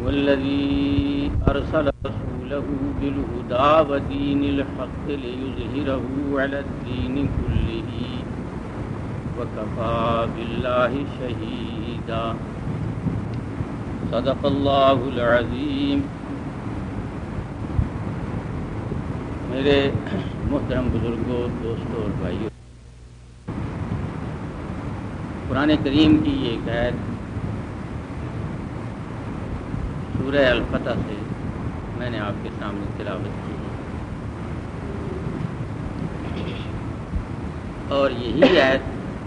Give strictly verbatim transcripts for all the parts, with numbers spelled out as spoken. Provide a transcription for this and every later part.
والذي أرسل رسوله بالهدى ودين الحق ليظهره على الدين كله وكفى بالله شهيدا صدق الله العظيم. میرے محترم بزرگوں، دوستوں اور بھائیوں، قرآن کریم کی یہ ایک آیت سورہ الفتح سے میں نے آپ کے سامنے تلاوت کی اور یہی آیت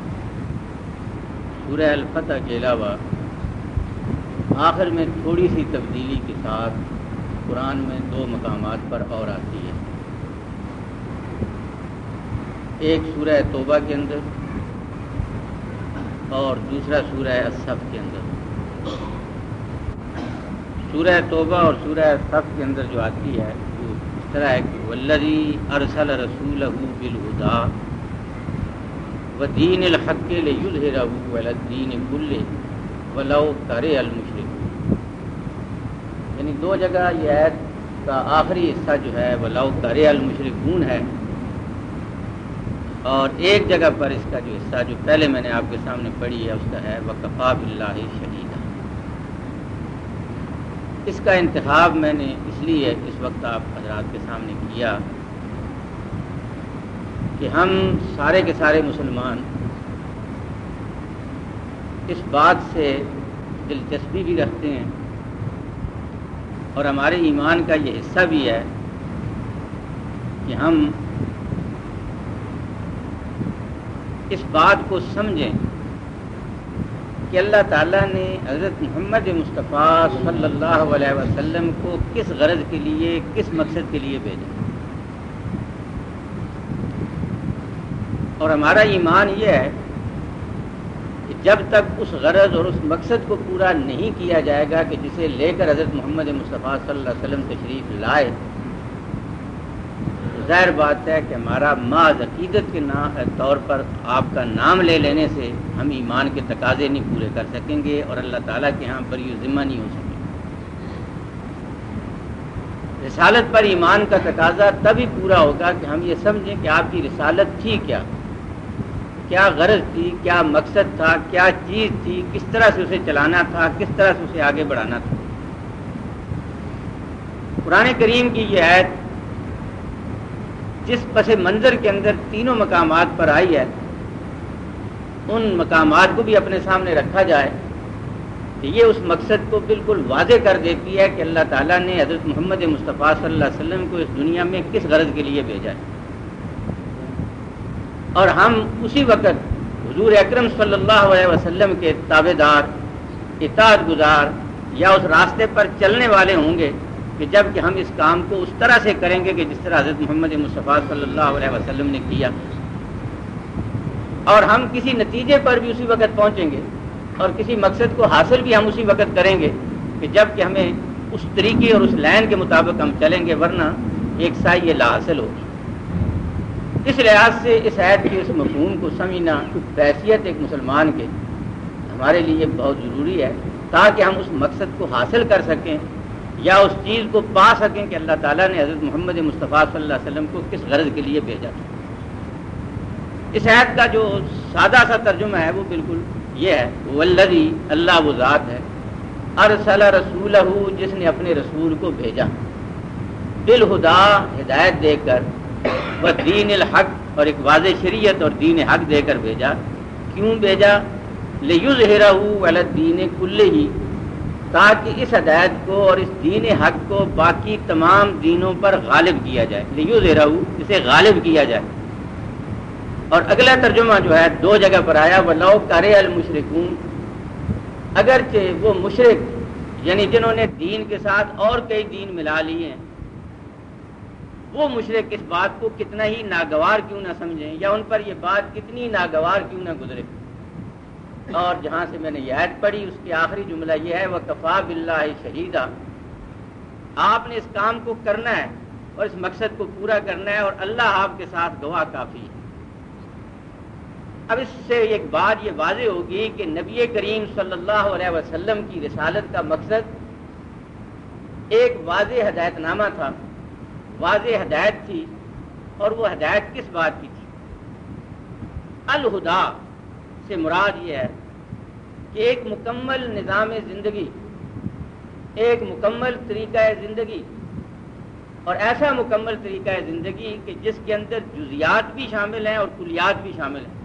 سورہ الفتح کے علاوہ آخر میں تھوڑی سی تبدیلی کے ساتھ قرآن میں دو مقامات پر اور آتی ہے. ایک سورہ توبہ کے اندر اور دوسرا سورہ الصف کے اندر. سورہ توبہ اور سورہ الصف کے اندر جو آتی ہے وہ اس طرح ہے کہ والذی ارسل رسولہ بالہدی ودین الحق لیظہرہ علی الدین کلہ ولو کرہ المشرکون. یعنی دو جگہ یہ آیت کا آخری حصہ جو ہے ولو کرہ المشرکون ہے، اور ایک جگہ پر اس کا جو حصہ جو پہلے میں نے آپ کے سامنے پڑھی ہے اس کا ہے وَكَفَى بِاللَّهِ شَهِيدًا. اس کا انتخاب میں نے اس لیے اس وقت آپ حضرات کے سامنے کیا کہ ہم سارے کے سارے مسلمان اس بات سے دلچسپی بھی رکھتے ہیں اور ہمارے ایمان کا یہ حصہ بھی ہے کہ ہم اس بات کو سمجھیں کہ اللہ تعالیٰ نے حضرت محمد مصطفیٰ صلی اللہ علیہ وسلم کو کس غرض کے لیے، کس مقصد کے لیے بھیجا. اور ہمارا ایمان یہ ہے کہ جب تک اس غرض اور اس مقصد کو پورا نہیں کیا جائے گا کہ جسے لے کر حضرت محمد مصطفیٰ صلی اللہ علیہ وسلم تشریف لائے، ظاہر بات ہے کہ ہمارا محض عقیدت کے طور پر آپ کا نام لے لینے سے ہم ایمان کے تقاضے نہیں پورے کر سکیں گے اور اللہ تعالیٰ کے ہاں پر یہ ذمہ نہیں ہو سکے. رسالت پر ایمان کا تقاضا تبھی پورا ہوگا کہ ہم یہ سمجھیں کہ آپ کی رسالت تھی کیا، کیا غرض تھی، کیا مقصد تھا، کیا چیز تھی، کس طرح سے اسے چلانا تھا، کس طرح سے اسے آگے بڑھانا تھا. قرآن کریم کی یہ آیت جس پس منظر کے اندر تینوں مقامات پر آئی ہے، ان مقامات کو بھی اپنے سامنے رکھا جائے کہ یہ اس مقصد کو بالکل واضح کر دیتی ہے کہ اللہ تعالیٰ نے حضرت محمد مصطفیٰ صلی اللہ علیہ وسلم کو اس دنیا میں کس غرض کے لیے بھیجا ہے. اور ہم اسی وقت حضور اکرم صلی اللہ علیہ وسلم کے تابع دار، اطاعت گزار یا اس راستے پر چلنے والے ہوں گے کہ جب کہ ہم اس کام کو اس طرح سے کریں گے کہ جس طرح حضرت محمد مصطفیٰ صلی اللہ علیہ وسلم نے کیا. اور ہم کسی نتیجے پر بھی اسی وقت پہنچیں گے اور کسی مقصد کو حاصل بھی ہم اسی وقت کریں گے کہ جب کہ ہمیں اس طریقے اور اس لائن کے مطابق ہم چلیں گے، ورنہ ایک سائی یہ لا حاصل ہوگی. اس لحاظ سے اس آیت کے اس مفہوم کو سمجھنا بحیثیت ایک مسلمان کے ہمارے لیے بہت ضروری ہے تاکہ ہم اس مقصد کو حاصل کر سکیں یا اس چیز کو پا سکیں کہ اللہ تعالیٰ نے حضرت محمد مصطفیٰ صلی اللہ علیہ وسلم کو کس غرض کے لیے بھیجا تھا. اس آیت کا جو سادہ سا ترجمہ ہے وہ بالکل یہ ہے والذی، اللہ وہ ذات ہے، ارسل رسولہ، جس نے اپنے رسول کو بھیجا، بالہدی، ہدایت دے کر، ودین الحق، اور ایک واضح شریعت اور دین حق دے کر بھیجا. کیوں بھیجا؟ لیظہرہ علی الدین کلہ، تاکہ اس ہدایت کو اور اس دین حق کو باقی تمام دینوں پر غالب کیا جائے. لیظہرہ، اسے غالب کیا جائے. اور اگلا ترجمہ جو ہے دو جگہ پر آیا وَلَوْ كَرِهَ الْمُشْرِكُونَ، اگرچہ وہ مشرک یعنی جنہوں نے دین کے ساتھ اور کئی دین ملا لیے ہیں، وہ مشرک اس بات کو کتنا ہی ناگوار کیوں نہ سمجھیں یا ان پر یہ بات کتنی ناگوار کیوں نہ گزرے. اور جہاں سے میں نے یہ آیت پڑھی اس کی آخری جملہ یہ ہے وَكَفَى بِاللَّهِ شَهِيدًا، آپ نے اس کام کو کرنا ہے اور اس مقصد کو پورا کرنا ہے اور اللہ آپ کے ساتھ گواہ کافی ہے. اب اس سے ایک بات یہ واضح ہوگی کہ نبی کریم صلی اللہ علیہ وسلم کی رسالت کا مقصد ایک واضح ہدایت نامہ تھا، واضح ہدایت تھی، اور وہ ہدایت کس بات کی تھی؟ الہدا سے مراد یہ ہے کہ ایک مکمل نظام زندگی، ایک مکمل طریقہ زندگی، اور ایسا مکمل طریقہ زندگی کہ جس کے اندر جزیات بھی شامل ہیں اور کلیات بھی شامل ہیں۔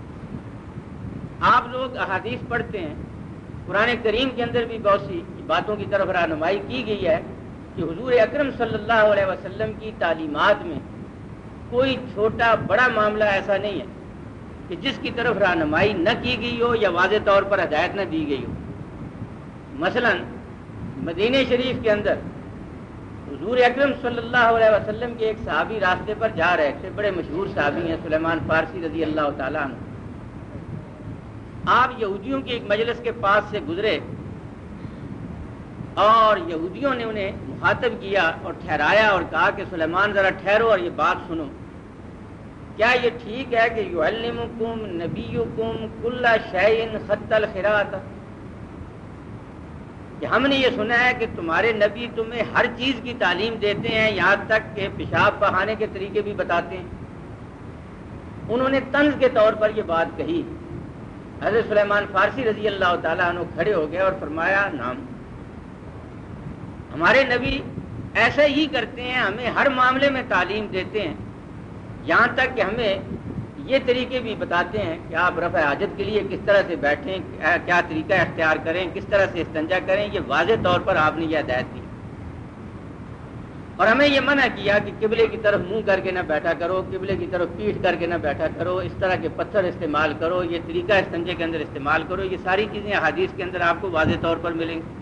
آپ لوگ احادیث پڑھتے ہیں، قرآن کریم کے اندر بھی بہت سی باتوں کی طرف رہنمائی کی گئی ہے کہ حضور اکرم صلی اللہ علیہ وسلم کی تعلیمات میں کوئی چھوٹا بڑا معاملہ ایسا نہیں ہے کہ جس کی طرف رہنمائی نہ کی گئی ہو یا واضح طور پر ہدایت نہ دی گئی ہو۔ مثلا مدینہ شریف کے اندر حضور اکرم صلی اللہ علیہ وسلم کے ایک صحابی راستے پر جا رہے تھے، بڑے مشہور صحابی ہیں سلیمان فارسی رضی اللہ تعالیٰ عنہ۔ آپ یہودیوں کی ایک مجلس کے پاس سے گزرے اور یہودیوں نے انہیں مخاطب کیا اور ٹھہرایا اور کہا کہ سلیمان ذرا ٹھہرو اور یہ بات سنو، کیا یہ ٹھیک ہے کہ یعلمکم نبیکم کل شیء خط الخراۃ، کہ ہم نے یہ سنا ہے کہ تمہارے نبی تمہیں ہر چیز کی تعلیم دیتے ہیں، یہاں تک کہ پیشاب بہانے کے طریقے بھی بتاتے ہیں۔ انہوں نے طنز کے طور پر یہ بات کہی۔ حضرت سلیمان فارسی رضی اللہ تعالیٰ عنہ کھڑے ہو گئے اور فرمایا نام، ہمارے نبی ایسا ہی کرتے ہیں، ہمیں ہر معاملے میں تعلیم دیتے ہیں، یہاں تک کہ ہمیں یہ طریقے بھی بتاتے ہیں کہ آپ رفع حاجت کے لیے کس طرح سے بیٹھیں، کیا طریقہ اختیار کریں، کس طرح سے استنجا کریں، یہ واضح طور پر آپ نے یہ ہدایت دی۔ اور ہمیں یہ منع کیا کہ قبلے کی طرف منہ کر کے نہ بیٹھا کرو، قبلے کی طرف پیٹھ کر کے نہ بیٹھا کرو، اس طرح کے پتھر استعمال کرو، یہ طریقہ استنجے کے اندر استعمال کرو۔ یہ ساری چیزیں حدیث کے اندر آپ کو واضح طور پر ملیں گی۔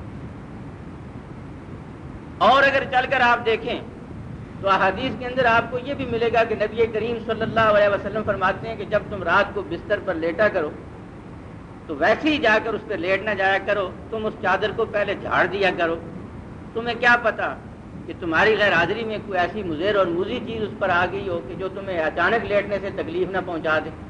اور اگر چل کر آپ دیکھیں تو احادیث کے اندر آپ کو یہ بھی ملے گا کہ نبی کریم صلی اللہ علیہ وسلم فرماتے ہیں کہ جب تم رات کو بستر پر لیٹا کرو تو ویسے ہی جا کر اس پہ لیٹ نہ جایا کرو، تم اس چادر کو پہلے جھاڑ دیا کرو۔ تمہیں کیا پتا کہ تمہاری غیر حاضری میں کوئی ایسی مضر اور موذی چیز اس پر آ گئی ہو کہ جو تمہیں اچانک لیٹنے سے تکلیف نہ پہنچا دے۔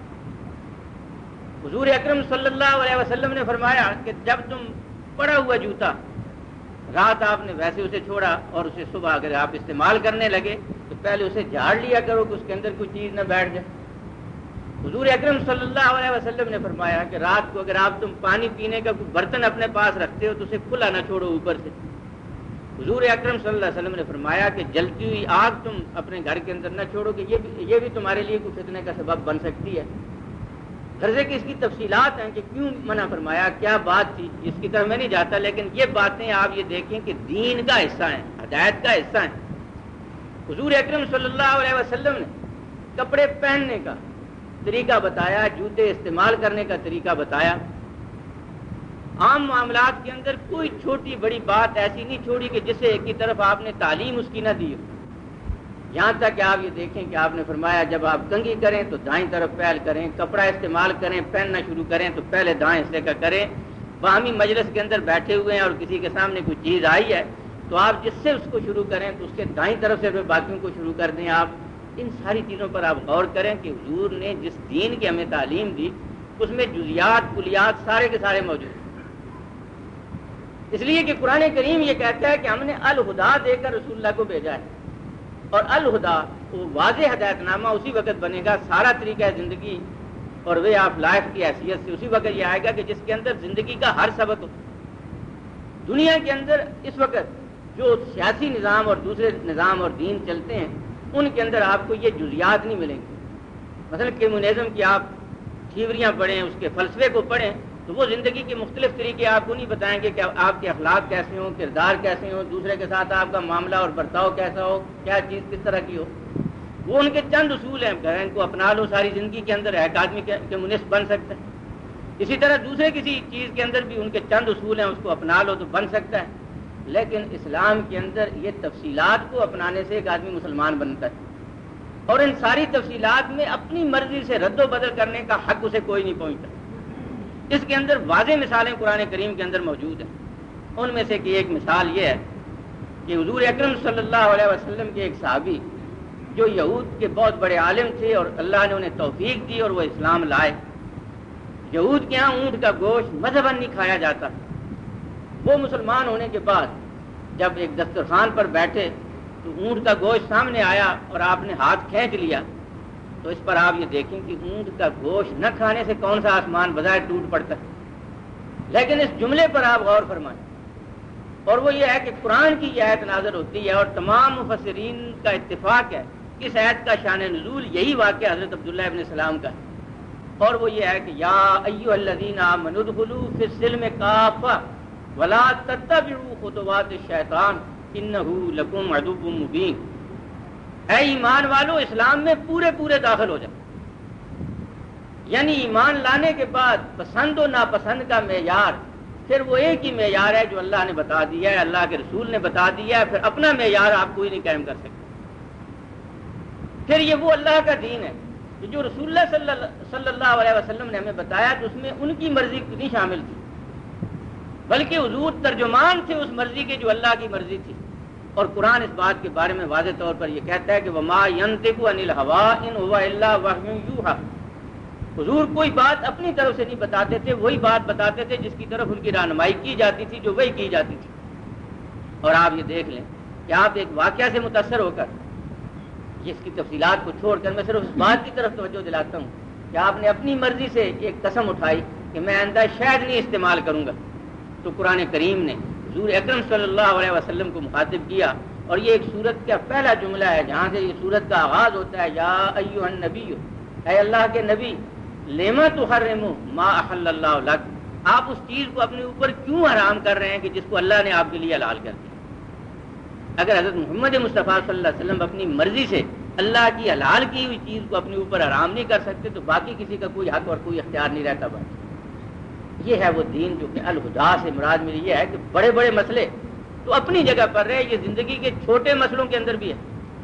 حضور اکرم صلی اللہ علیہ وسلم نے فرمایا کہ جب تم پڑا ہوا جوتا رات آپ نے ویسے اسے چھوڑا اور اسے صبح اگر آپ استعمال کرنے لگے تو پہلے اسے جھاڑ لیا کرو کہ اس کے اندر کوئی چیز نہ بیٹھ جائے۔ حضور اکرم صلی اللہ علیہ وسلم نے فرمایا کہ رات کو اگر آپ تم پانی پینے کا کوئی برتن اپنے پاس رکھتے ہو تو اسے کھلا نہ چھوڑو اوپر سے۔ حضور اکرم صلی اللہ علیہ وسلم نے فرمایا کہ جلتی ہوئی آگ تم اپنے گھر کے اندر نہ چھوڑو کہ یہ بھی یہ بھی تمہارے لیے کوئی فتنے کا سبب بن سکتی ہے۔ غرضے کہ اس کی تفصیلات ہیں کہ کیوں منع فرمایا، کیا بات تھی، اس کی طرف میں نہیں جاتا، لیکن یہ باتیں آپ یہ دیکھیں کہ دین کا حصہ ہیں، ہدایت کا حصہ ہیں۔ حضور اکرم صلی اللہ علیہ وسلم نے کپڑے پہننے کا طریقہ بتایا، جوتے استعمال کرنے کا طریقہ بتایا۔ عام معاملات کے اندر کوئی چھوٹی بڑی بات ایسی نہیں چھوڑی کہ جسے ایک کی طرف آپ نے تعلیم اس کی نہ دی ہو۔ یہاں تک کہ آپ یہ دیکھیں کہ آپ نے فرمایا جب آپ کنگھی کریں تو دائیں طرف پہل کریں، کپڑا استعمال کریں، پہننا شروع کریں تو پہلے دائیں حصے کا کریں۔ باہمی مجلس کے اندر بیٹھے ہوئے ہیں اور کسی کے سامنے کوئی چیز آئی ہے تو آپ جس سے اس کو شروع کریں تو اس کے دائیں طرف سے باقیوں کو شروع کر دیں۔ آپ ان ساری چیزوں پر آپ غور کریں کہ حضور نے جس دین کی ہمیں تعلیم دی اس میں جزیات کلیات سارے کے سارے موجود ہیں۔ اس لیے کہ قرآن کریم یہ کہتا ہے کہ ہم نے الہدا دے کر رسول اللہ کو بھیجا ہے، اور الہدا وہ واضح ہدایت نامہ اسی وقت بنے گا، سارا طریقہ زندگی اور وے آف لائف کی حیثیت سے اسی وقت یہ آئے گا کہ جس کے اندر زندگی کا ہر سبق ہو۔ دنیا کے اندر اس وقت جو سیاسی نظام اور دوسرے نظام اور دین چلتے ہیں ان کے اندر آپ کو یہ جزیات نہیں ملیں گے۔ مثلا کمیونزم کی آپ تھیوریاں پڑھیں، اس کے فلسفے کو پڑھیں تو وہ زندگی کے مختلف طریقے آپ کو نہیں بتائیں گے کہ آپ کے اخلاق کیسے ہوں، کردار کیسے ہوں، دوسرے کے ساتھ آپ کا معاملہ اور برتاؤ کیسا ہو، کیا چیز کس طرح کی ہو۔ وہ ان کے چند اصول ہیں، کہ ان کو اپنا لو ساری زندگی کے اندر ایک آدمی کمیونسٹ بن سکتا ہے۔ اسی طرح دوسرے کسی چیز کے اندر بھی ان کے چند اصول ہیں، اس کو اپنا لو تو بن سکتا ہے۔ لیکن اسلام کے اندر یہ تفصیلات کو اپنانے سے ایک آدمی مسلمان بنتا ہے، اور ان ساری تفصیلات میں اپنی مرضی سے رد و بدل کرنے کا حق اسے کوئی نہیں پہنچتا۔ اس کے اندر واضح مثالیں قرآن کریم کے اندر موجود ہیں۔ ان میں سے کہ ایک مثال یہ ہے کہ حضور اکرم صلی اللہ علیہ وسلم کے ایک صحابی جو یہود کے بہت بڑے عالم تھے اور اللہ نے انہیں توفیق دی اور وہ اسلام لائے۔ یہود کے ہاں اونٹ کا گوشت مذہباً نہیں کھایا جاتا۔ وہ مسلمان ہونے کے بعد جب ایک دسترخوان پر بیٹھے تو اونٹ کا گوشت سامنے آیا اور آپ نے ہاتھ کھینچ لیا، تو اس پر آپ یہ دیکھیں کہ اونٹ کا گوشت نہ کھانے سے کون سا آسمان بظاہر ٹوٹ پڑتا ہے، لیکن اس جملے پر آپ غور فرمائیں، اور وہ یہ ہے کہ قرآن کی یہ آیت نازل ہوتی ہے اور تمام مفسرین کا اتفاق ہے اس آیت کا شان نزول یہی واقعہ حضرت عبداللہ ابن سلام کا ہے، اور وہ یہ ہے کہ یا ایھا الذین آمنوا ادخلوا فی السلم کافۃ ولا تتبعوا خطوات الشیطان انہ لکم عدو مبین، اے ایمان والو اسلام میں پورے پورے داخل ہو جائیں، یعنی ایمان لانے کے بعد پسند و ناپسند کا معیار پھر وہ ایک ہی معیار ہے جو اللہ نے بتا دیا ہے، اللہ کے رسول نے بتا دیا ہے، پھر اپنا معیار آپ کوئی نہیں قائم کر سکتے۔ پھر یہ وہ اللہ کا دین ہے کہ جو رسول اللہ صلی اللہ صلی اللہ علیہ وسلم نے ہمیں بتایا تو اس میں ان کی مرضی نہیں شامل تھی، بلکہ حضور ترجمان تھے اس مرضی کے جو اللہ کی مرضی تھی، اور قرآن اس بات کے بارے میں واضح طور پر یہ کہتا ہے کہ وما ينطق عن الهوى ان هو الا وحی یوحى، حضور کوئی بات اپنی طرف سے نہیں بتاتے تھے، وہی بات بتاتے تھے جس کی طرف ان کی رہنمائی کی جاتی تھی، جو وہی کی جاتی تھی۔ اور آپ یہ دیکھ لیں کہ آپ ایک واقعہ سے متاثر ہو کر، جس کی تفصیلات کو چھوڑ کر میں صرف اس بات کی طرف توجہ دلاتا ہوں کہ آپ نے اپنی مرضی سے ایک قسم اٹھائی کہ میں آئندہ شاید نہیں استعمال کروں گا، تو قرآن کریم نے حضور اکرم صلی اللہ علیہ وسلم کو مخاطب کیا، اور یہ ایک سورت کا پہلا جملہ ہے جہاں سے یہ سورت کا آغاز ہوتا ہے، یا ایھا النبی، اے اللہ کے نبی، لما تحرم ما احل اللہ لک، آپ اس چیز کو اپنے اوپر کیوں حرام کر رہے ہیں کہ جس کو اللہ نے آپ کے لیے حلال کر دیا۔ اگر حضرت محمد مصطفیٰ صلی اللہ علیہ وسلم اپنی مرضی سے اللہ کی حلال کی ہوئی چیز کو اپنے اوپر حرام نہیں کر سکتے تو باقی کسی کا کوئی حق اور کوئی اختیار نہیں رہتا۔ بات یہ ہے وہ دین جو کہ الہدا سے مراد میری یہ ہے کہ بڑے بڑے مسئلے تو اپنی جگہ پر رہے، یہ زندگی کے چھوٹے مسئلوں کے اندر بھی ہے،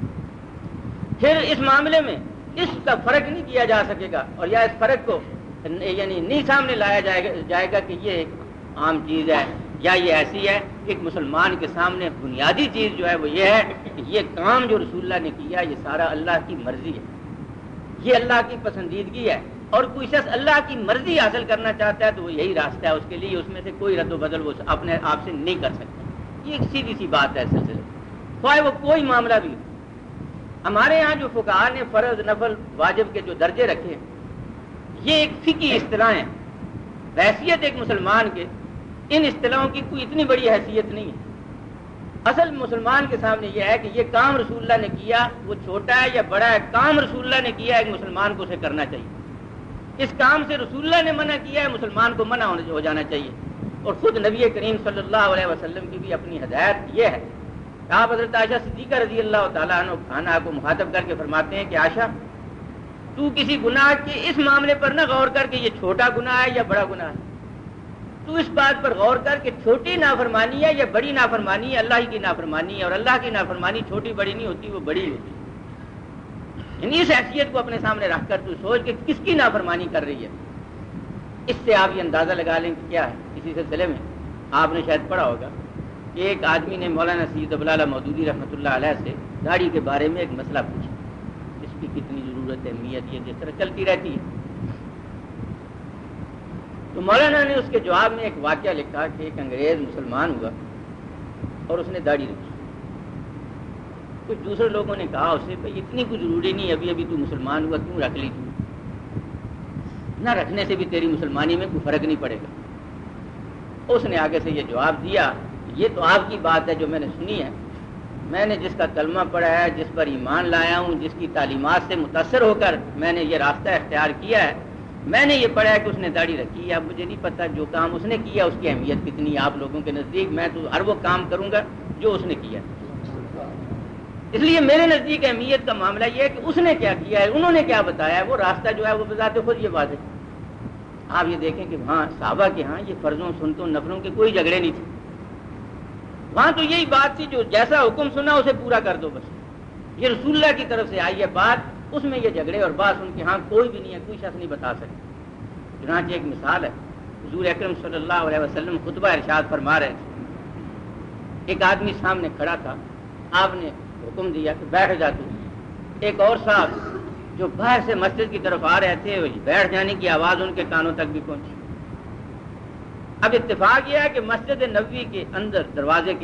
پھر اس معاملے میں اس کا فرق نہیں کیا جا سکے گا، اور یا اس فرق کو یعنی نہیں سامنے لایا جائے گا جائے گا کہ یہ ایک عام چیز ہے یا یہ ایسی ہے۔ ایک مسلمان کے سامنے بنیادی چیز جو ہے وہ یہ ہے کہ یہ کام جو رسول اللہ نے کیا یہ سارا اللہ کی مرضی ہے، یہ اللہ کی پسندیدگی ہے، اور کوئی شخص اللہ کی مرضی حاصل کرنا چاہتا ہے تو وہ یہی راستہ ہے اس کے لیے، اس میں سے کوئی رد و بدل وہ اپنے آپ سے نہیں کر سکتا۔ یہ ایک سیدھی سی بات ہے اس سلسلے، خواہ وہ کوئی معاملہ بھی ہو۔ ہمارے ہاں جو فقہاء نے فرض، نفل، واجب کے جو درجے رکھے یہ ایک فقہی اصطلاح ہیں، بحیثیت ایک مسلمان کے ان اصطلاحوں کی کوئی اتنی بڑی حیثیت نہیں ہے۔ اصل مسلمان کے سامنے یہ ہے کہ یہ کام رسول اللہ نے کیا وہ چھوٹا ہے یا بڑا ہے، کام رسول اللہ نے کیا ایک مسلمان کو اسے کرنا چاہیے، اس کام سے رسول اللہ نے منع کیا ہے مسلمان کو منع ہو جانا چاہیے۔ اور خود نبی کریم صلی اللہ علیہ وسلم کی بھی اپنی ہدایت یہ ہے، آپ حضرت عائشہ صدیقہ رضی اللہ تعالیٰ عنہ کو مخاطب کر کے فرماتے ہیں کہ عائشہ تو کسی گناہ کے اس معاملے پر نہ غور کر کہ یہ چھوٹا گناہ ہے یا بڑا گناہ ہے، تو اس بات پر غور کر کہ چھوٹی نافرمانی ہے یا بڑی نافرمانی ہے، اللہ ہی کی نافرمانی ہے، اور اللہ کی نافرمانی چھوٹی بڑی نہیں ہوتی، وہ بڑی ہوتی ہے۔ یعنی اس حیثیت کو اپنے سامنے رکھ کر تو سوچ کہ کس کی نافرمانی کر رہی ہے، اس سے آپ یہ اندازہ لگا لیں کہ کیا ہے۔ اسی سلسلے میں آپ نے شاید پڑھا ہوگا کہ ایک آدمی نے مولانا سید ابوالعلا مودودی رحمۃ اللہ علیہ سے داڑھی کے بارے میں ایک مسئلہ پوچھا، اس کی کتنی ضرورت ہے، اہمیت، یہ جس طرح چلتی رہتی ہے۔ تو مولانا نے اس کے جواب میں ایک واقعہ لکھا کہ ایک انگریز مسلمان ہوا اور اس نے داڑھی رکھی۔ کچھ دوسرے لوگوں نے کہا اسے بھائی اتنی کوئی ضروری نہیں، ابھی ابھی تو مسلمان ہوا، کیوں رکھ لی تو؟ نہ رکھنے سے بھی تیری مسلمانی میں کوئی فرق نہیں پڑے گا۔ اس نے آگے سے یہ جواب دیا، یہ تو آپ کی بات ہے جو میں نے سنی ہے، میں نے جس کا کلمہ پڑھا ہے، جس پر ایمان لایا ہوں، جس کی تعلیمات سے متاثر ہو کر میں نے یہ راستہ اختیار کیا ہے، میں نے یہ پڑھا ہے کہ اس نے داڑھی رکھی ہے۔ اب مجھے نہیں پتا جو کام اس نے کیا اس کی اہمیت کتنی ہے آپ لوگوں کے نزدیک، میں تو ہر وہ کام کروں گا جو اس نے کیا۔ اس لیے میرے نزدیک اہمیت کا معاملہ یہ ہے کہ اس نے کیا کیا ہے، انہوں نے کیا بتایا ہے، وہ راستہ جو ہے وہ بذات خود یہ واضح۔ آپ یہ دیکھیں کہ وہاں صحابہ کے ہاں یہ فرضوں، سنتوں، نفلوں کے کوئی جھگڑے نہیں تھے، وہاں تو یہی بات تھی جو جیسا حکم سنا اسے پورا کر دو بس، یہ رسول اللہ کی طرف سے آئی ہے بات، اس میں یہ جھگڑے اور بات ان کے ہاں کوئی بھی نہیں ہے، کوئی شخص نہیں بتا سکتا۔ چنانچہ ایک مثال ہے، حضور اکرم صلی اللہ علیہ وسلم خطبہ ارشاد فرما رہے تھے، ایک آدمی سامنے کھڑا تھا، آپ نے حکم دیا کہ بیٹھ جا تو۔ ایک اور صاحب جو باہر سے مسجد کی طرف آ رہے تھے بیٹھ جانے کی آواز ان کے کانوں تک بھی پہنچی۔ اب اتفاق یہ ہے کہ مسجد نبوی کے اندر دروازے کے ایک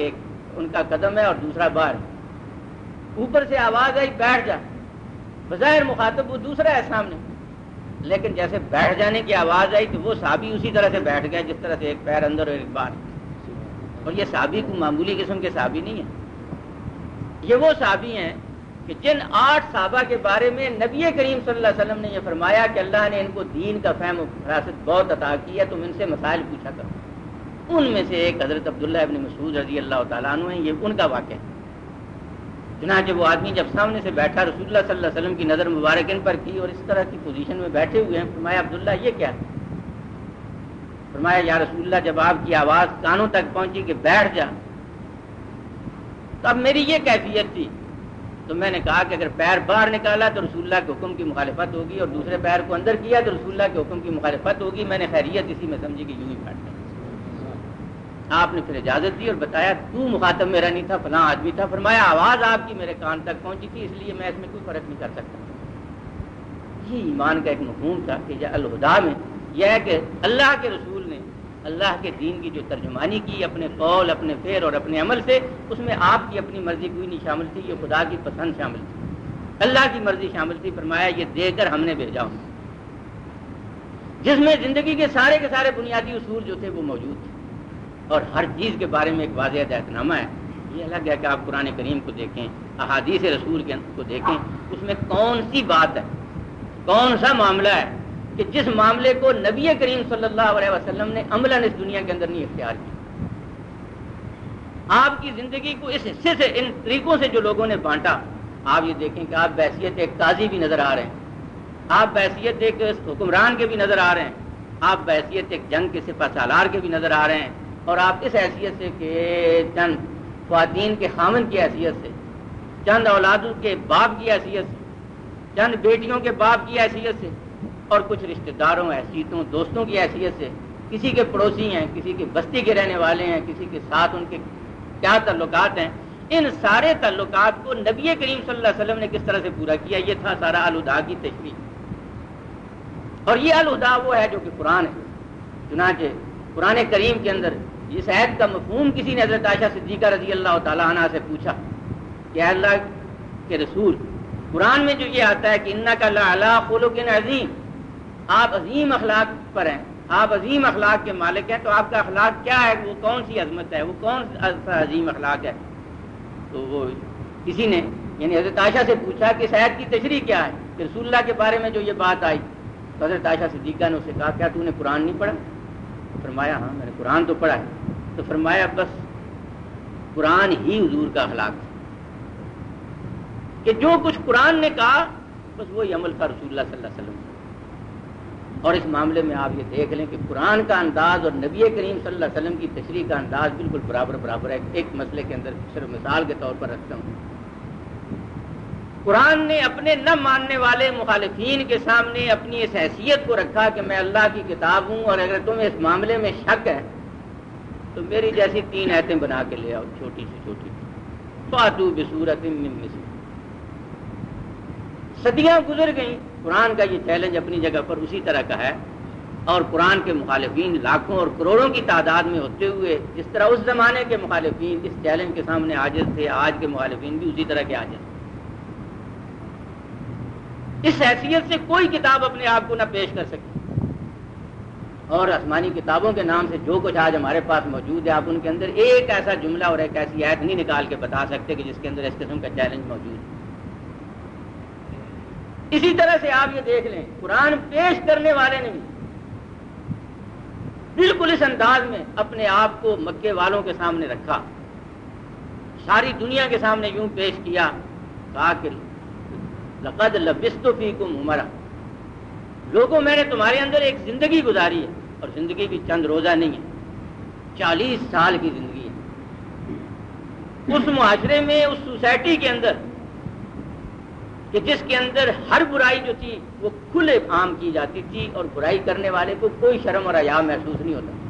ان کا قدم ہے اور دوسرا باہر. اوپر سے آواز آئی بیٹھ جا. بظاہر مخاطب وہ دوسرا ہے سامنے, لیکن جیسے بیٹھ جانے کی آواز آئی تو وہ صحابی اسی طرح سے بیٹھ گئے جس طرح سے ایک پیر اندر اور ایک باہر. اور یہ صحابی کو معمولی قسم کے صحابی نہیں ہے, یہ وہ صحابی ہیں کہ جن آٹھ صحابہ کے بارے میں نبی کریم صلی اللہ علیہ وسلم نے یہ فرمایا کہ اللہ نے ان کو دین کا فہم و فراست بہت عطا کی ہے, تم ان سے مسائل پوچھا کرو. ان میں سے ایک حضرت عبداللہ ابن مسعود رضی اللہ تعالیٰ عنہ ہیں, یہ ان کا واقعہ ہے. چنانچہ وہ آدمی جب سامنے سے بیٹھا, رسول اللہ صلی اللہ علیہ وسلم کی نظر مبارک ان پر کی اور اس طرح کی پوزیشن میں بیٹھے ہوئے ہیں. فرمایا عبداللہ یہ کیا ہے؟ فرمایا یا رسول اللہ جب آپ کی آواز کانوں تک پہنچی کہ بیٹھ جا تو اب میری یہ کیفیت تھی, تو میں نے کہا کہ اگر پیر باہر نکالا تو رسول اللہ کے حکم کی مخالفت ہوگی اور دوسرے پیر کو اندر کیا تو رسول اللہ کے حکم کی مخالفت ہوگی. میں نے خیریت اسی میں سمجھی کہ یوں ہی بیٹھ گیا. آپ نے پھر اجازت دی اور بتایا تو مخاطب میرا نہیں تھا, فلاں آدمی تھا. فرمایا آواز آپ کی میرے کان تک پہنچی تھی, اس لیے میں اس میں کوئی فرق نہیں کر سکتا. یہ ایمان کا ایک مفہوم تھا کہ یہ الہدا میں یہ ہے کہ اللہ کے رسول نے اللہ کے دین کی جو ترجمانی کی اپنے قول, اپنے فعل اور اپنے عمل سے, اس میں آپ کی اپنی مرضی کوئی نہیں شامل تھی, یہ خدا کی پسند شامل تھی, اللہ کی مرضی شامل تھی. فرمایا یہ دے کر ہم نے بھیجا ہوں, جس میں زندگی کے سارے کے سارے بنیادی اصول جو تھے وہ موجود تھے اور ہر چیز کے بارے میں ایک واضح ہدایت نامہ ہے. یہ الگ ہے کہ آپ قرآن کریم کو دیکھیں, احادیث رسول کو دیکھیں, اس میں کون سی بات ہے, کون سا معاملہ ہے کہ جس معاملے کو نبی کریم صلی اللہ علیہ وسلم نے عملاً اس دنیا کے اندر نہیں اختیار کیا. آپ کی زندگی کو اس حصے سے, ان طریقوں سے جو لوگوں نے بانٹا, آپ یہ دیکھیں کہ آپ بحیثیت ایک قاضی بھی نظر آ رہے ہیں, آپ بحیثیت ایک حکمران کے بھی نظر آ رہے ہیں, آپ بحیثیت ایک جنگ کے سپہ سالار کے بھی نظر آ رہے ہیں, اور آپ اس حیثیت سے کہ چند خواتین کے خامن کی حیثیت سے, چند اولادوں کے باپ کی حیثیت سے, چند بیٹیوں کے باپ کی حیثیت سے, اور کچھ رشتہ داروں, حیثیتوں, دوستوں کی حیثیت سے, کسی کے پڑوسی ہیں, کسی کے بستی کے رہنے والے ہیں, کسی کے ساتھ ان کے کیا تعلقات ہیں, ان سارے تعلقات کو نبی کریم صلی اللہ علیہ وسلم نے کس طرح سے پورا کیا. یہ تھا سارا الہدا کی تشریح. اور یہ الہدا وہ ہے جو کہ قرآن ہے. چنانچہ قرآن کریم کے اندر اس آیت کا مفہوم کسی نے حضرت عائشہ صدیقہ رضی اللہ تعالیٰ عنہ سے پوچھا کہ اللہ کے رسول, قرآن میں جو یہ آتا ہے کہ انک لعلی خلق عظیم, آپ عظیم اخلاق پر ہیں, آپ عظیم اخلاق کے مالک ہیں, تو آپ کا اخلاق کیا ہے, وہ کون سی عظمت ہے, وہ کون سا عظیم اخلاق ہے. تو وہ کسی نے یعنی حضرت عائشہ سے پوچھا کہ اس آیت کی تشریح کیا ہے, کہ رسول اللہ کے بارے میں جو یہ بات آئی. تو حضرت عائشہ صدیقہ نے اسے کہا کیا تو نے قرآن نہیں پڑھا؟ فرمایا ہاں میں نے قرآن تو پڑھا ہے. تو فرمایا بس قرآن ہی حضور کا اخلاق تھا کہ جو کچھ قرآن نے کہا بس وہی عمل تھا رسول اللہ صلی اللہ علیہ وسلم. اور اس معاملے میں آپ یہ دیکھ لیں کہ قرآن کا انداز اور نبی کریم صلی اللہ علیہ وسلم کی تشریح کا انداز بالکل برابر برابر ہے. ایک مسئلے کے اندر صرف مثال کے طور پر رکھتا ہوں, قرآن نے اپنے نہ ماننے والے مخالفین کے سامنے اپنی اس حیثیت کو رکھا کہ میں اللہ کی کتاب ہوں, اور اگر تمہیں اس معاملے میں شک ہے تو میری جیسی تین آیتیں بنا کے لے آؤ, چھوٹی سی چھوٹی. فاتو بصورت من مثلہ. صدیاں گزر گئیں, قرآن کا یہ چیلنج اپنی جگہ پر اسی طرح کا ہے, اور قرآن کے مخالفین لاکھوں اور کروڑوں کی تعداد میں ہوتے ہوئے جس طرح اس زمانے کے مخالفین اس چیلنج کے سامنے عاجز تھے, آج کے مخالفین بھی اسی طرح کے عاجز ہیں. اس حیثیت سے کوئی کتاب اپنے آپ کو نہ پیش کر سکتی, اور آسمانی کتابوں کے نام سے جو کچھ آج ہمارے پاس موجود ہے, آپ ان کے اندر ایک ایسا جملہ اور ایک ایسی آیت نہیں نکال کے بتا سکتے کہ جس کے اندر اس قسم کا چیلنج موجود ہے. اسی طرح سے آپ یہ دیکھ لیں, قرآن پیش کرنے والے نے بھی بالکل اس انداز میں اپنے آپ کو مکے والوں کے سامنے رکھا, ساری دنیا کے سامنے یوں پیش کیا, کہا کہ لقد لبثت فیکم عمرا, لوگوں میں نے تمہارے اندر ایک زندگی گزاری ہے, اور زندگی بھی چند روزہ نہیں ہے, چالیس سال کی زندگی ہے. اس معاشرے میں, اس سوسائٹی کے اندر کہ جس کے اندر ہر برائی جو تھی وہ کھلے عام کی جاتی تھی, اور برائی کرنے والے کو کوئی شرم اور حیا محسوس نہیں ہوتا.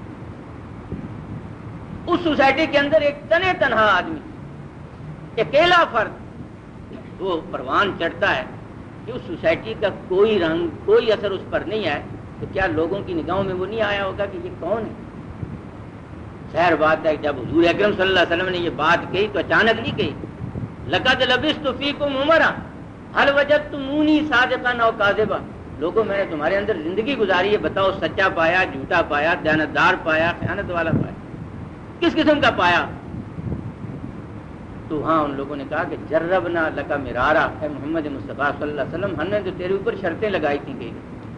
اس سوسائٹی کے اندر ایک تنے تنہا آدمی, اکیلا فرد وہ پروان چڑھتا ہے کہ اس سوسائٹی کا کوئی رنگ, کوئی اثر اس پر نہیں آئے, تو کیا لوگوں کی نگاہوں میں وہ نہیں آیا ہوگا کہ یہ کون ہے؟ ظاہر بات ہے جب حضور اکرم صلی اللہ علیہ وسلم نے یہ بات کہی تو اچانک نہیں کہی. لقد لبثت فیکم عمرا هل وجدتمونی صادقا او کاذبا. لوگوں میں نے تمہارے اندر زندگی گزاری ہے، بتاؤ سچا پایا، جھوٹا پایا، دیانتدار پایا، خیانت والا پایا، کس قسم کا پایا؟ تو ہاں ان لوگوں نے کہا کہ جربنا لک مرارا، اے محمد مصطفیٰ صلی اللہ علیہ وسلم ہم نے تو تیرے اوپر شرطیں لگائی تھیں، کئی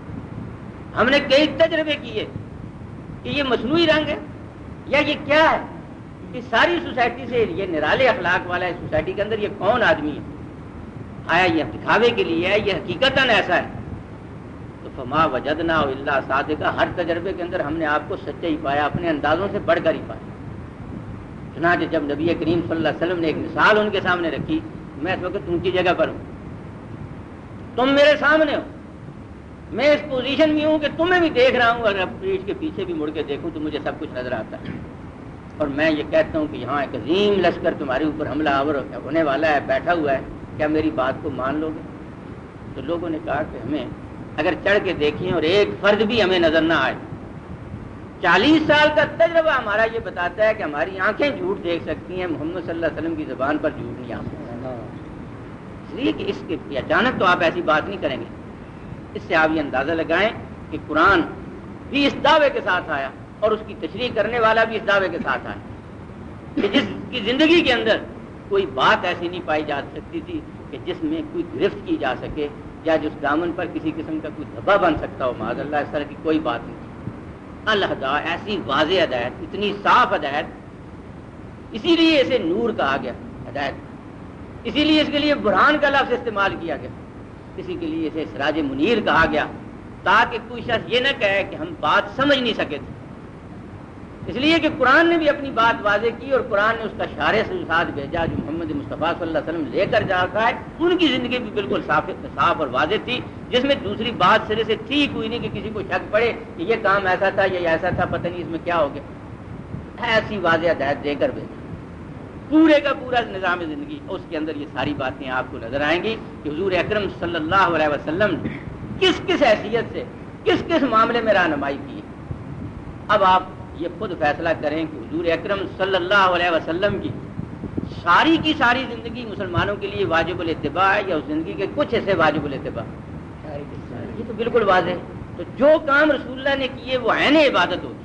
ہم نے کئی تجربے کیے کہ یہ مصنوعی رنگ ہے یا یہ کیا ہے. کہ ساری سوسائٹی سے یہ نرالے اخلاق والا ہے، سوسائٹی کے اندر یہ کون آدمی ہے؟ آیا یہ دکھاوے کے لیے ہے، یہ حقیقتاً ایسا ہے؟ تو فما وجدنا الا صادقا، ہر تجربے کے اندر ہم نے آپ کو سچا ہی پایا، اپنے اندازوں سے بڑھ کر ہی پایا. چنانچہ جب نبی کریم صلی اللہ علیہ وسلم نے ایک مثال ان کے سامنے رکھی، میں اس وقت ان کی جگہ پر ہوں، تم میرے سامنے ہو، میں اس پوزیشن میں ہوں کہ تمہیں بھی دیکھ رہا ہوں، اگر پیٹ کے پیچھے بھی مڑ کے دیکھوں تو مجھے سب کچھ نظر آتا ہے، اور میں یہ کہتا ہوں کہ یہاں ایک عظیم لشکر تمہارے اوپر حملہ آور ہونے والا ہے، بیٹھا ہوا ہے، کیا میری بات کو مان لو گے؟ تو لوگوں نے کہا کہ ہمیں اگر چڑھ کے دیکھیں اور ایک فرد بھی ہمیں نظر نہ آئے. چالیس سال کا تجربہ ہمارا یہ بتاتا ہے کہ ہماری آنکھیں جھوٹ دیکھ سکتی ہیں، محمد صلی اللہ علیہ وسلم کی زبان پر جھوٹ نہیں آ سکتا. اس لیے کہ اس کے اچانک تو آپ ایسی بات نہیں کریں گے. اس سے آپ یہ اندازہ لگائیں کہ قرآن بھی اس دعوے کے ساتھ آیا اور اس کی تشریح کرنے والا بھی اس دعوے کے ساتھ آیا کہ جس کی زندگی کے اندر کوئی بات ایسی نہیں پائی جا سکتی تھی کہ جس میں کوئی گرفت کی جا سکے یا جس دامن پر کسی قسم کا کوئی دھبا بن سکتا ہو. معاذ اللہ، اس طرح کی کوئی بات نہیں. الہدا ایسی واضح ہدایت، اتنی صاف ہدایت، اسی لیے اسے نور کہا گیا، ہدایت. اسی لیے اس کے لیے برہان کا لفظ استعمال کیا گیا، کسی کے لیے اسے سراج منیر کہا گیا، تاکہ کوئی شخص یہ نہ کہے کہ ہم بات سمجھ نہیں سکے تھے. اس لیے کہ قرآن نے بھی اپنی بات واضح کی اور قرآن نے اس کا شارح سے ساتھ بھیجا جو محمد مصطفیٰ صلی اللہ علیہ وسلم لے کر جاتا ہے. ان کی زندگی بھی بالکل صاف صاف اور واضح تھی، جس میں دوسری بات سرے سے ٹھیک ہوئی نہیں کہ کسی کو شک پڑے کہ یہ کام ایسا تھا یا ایسا تھا، پتہ نہیں اس میں کیا ہو گیا. ایسی واضح ہدایت دے کر بھیجا پورے کا پورا نظام زندگی. اس کے اندر یہ ساری باتیں آپ کو نظر آئیں گی کہ حضور اکرم صلی اللہ علیہ وسلم نے کس کس حیثیت سے کس کس معاملے میں رہنمائی کی. اب آپ یہ خود فیصلہ کریں کہ حضور اکرم صلی اللہ علیہ وسلم کی ساری کی ساری زندگی مسلمانوں کے لیے واجب الاتباع ہے یا اس زندگی کے کچھ حصے واجب الاتباع. یہ تو بالکل واضح ہے. تو جو کام رسول اللہ نے کیے وہ عین عبادت ہوگی،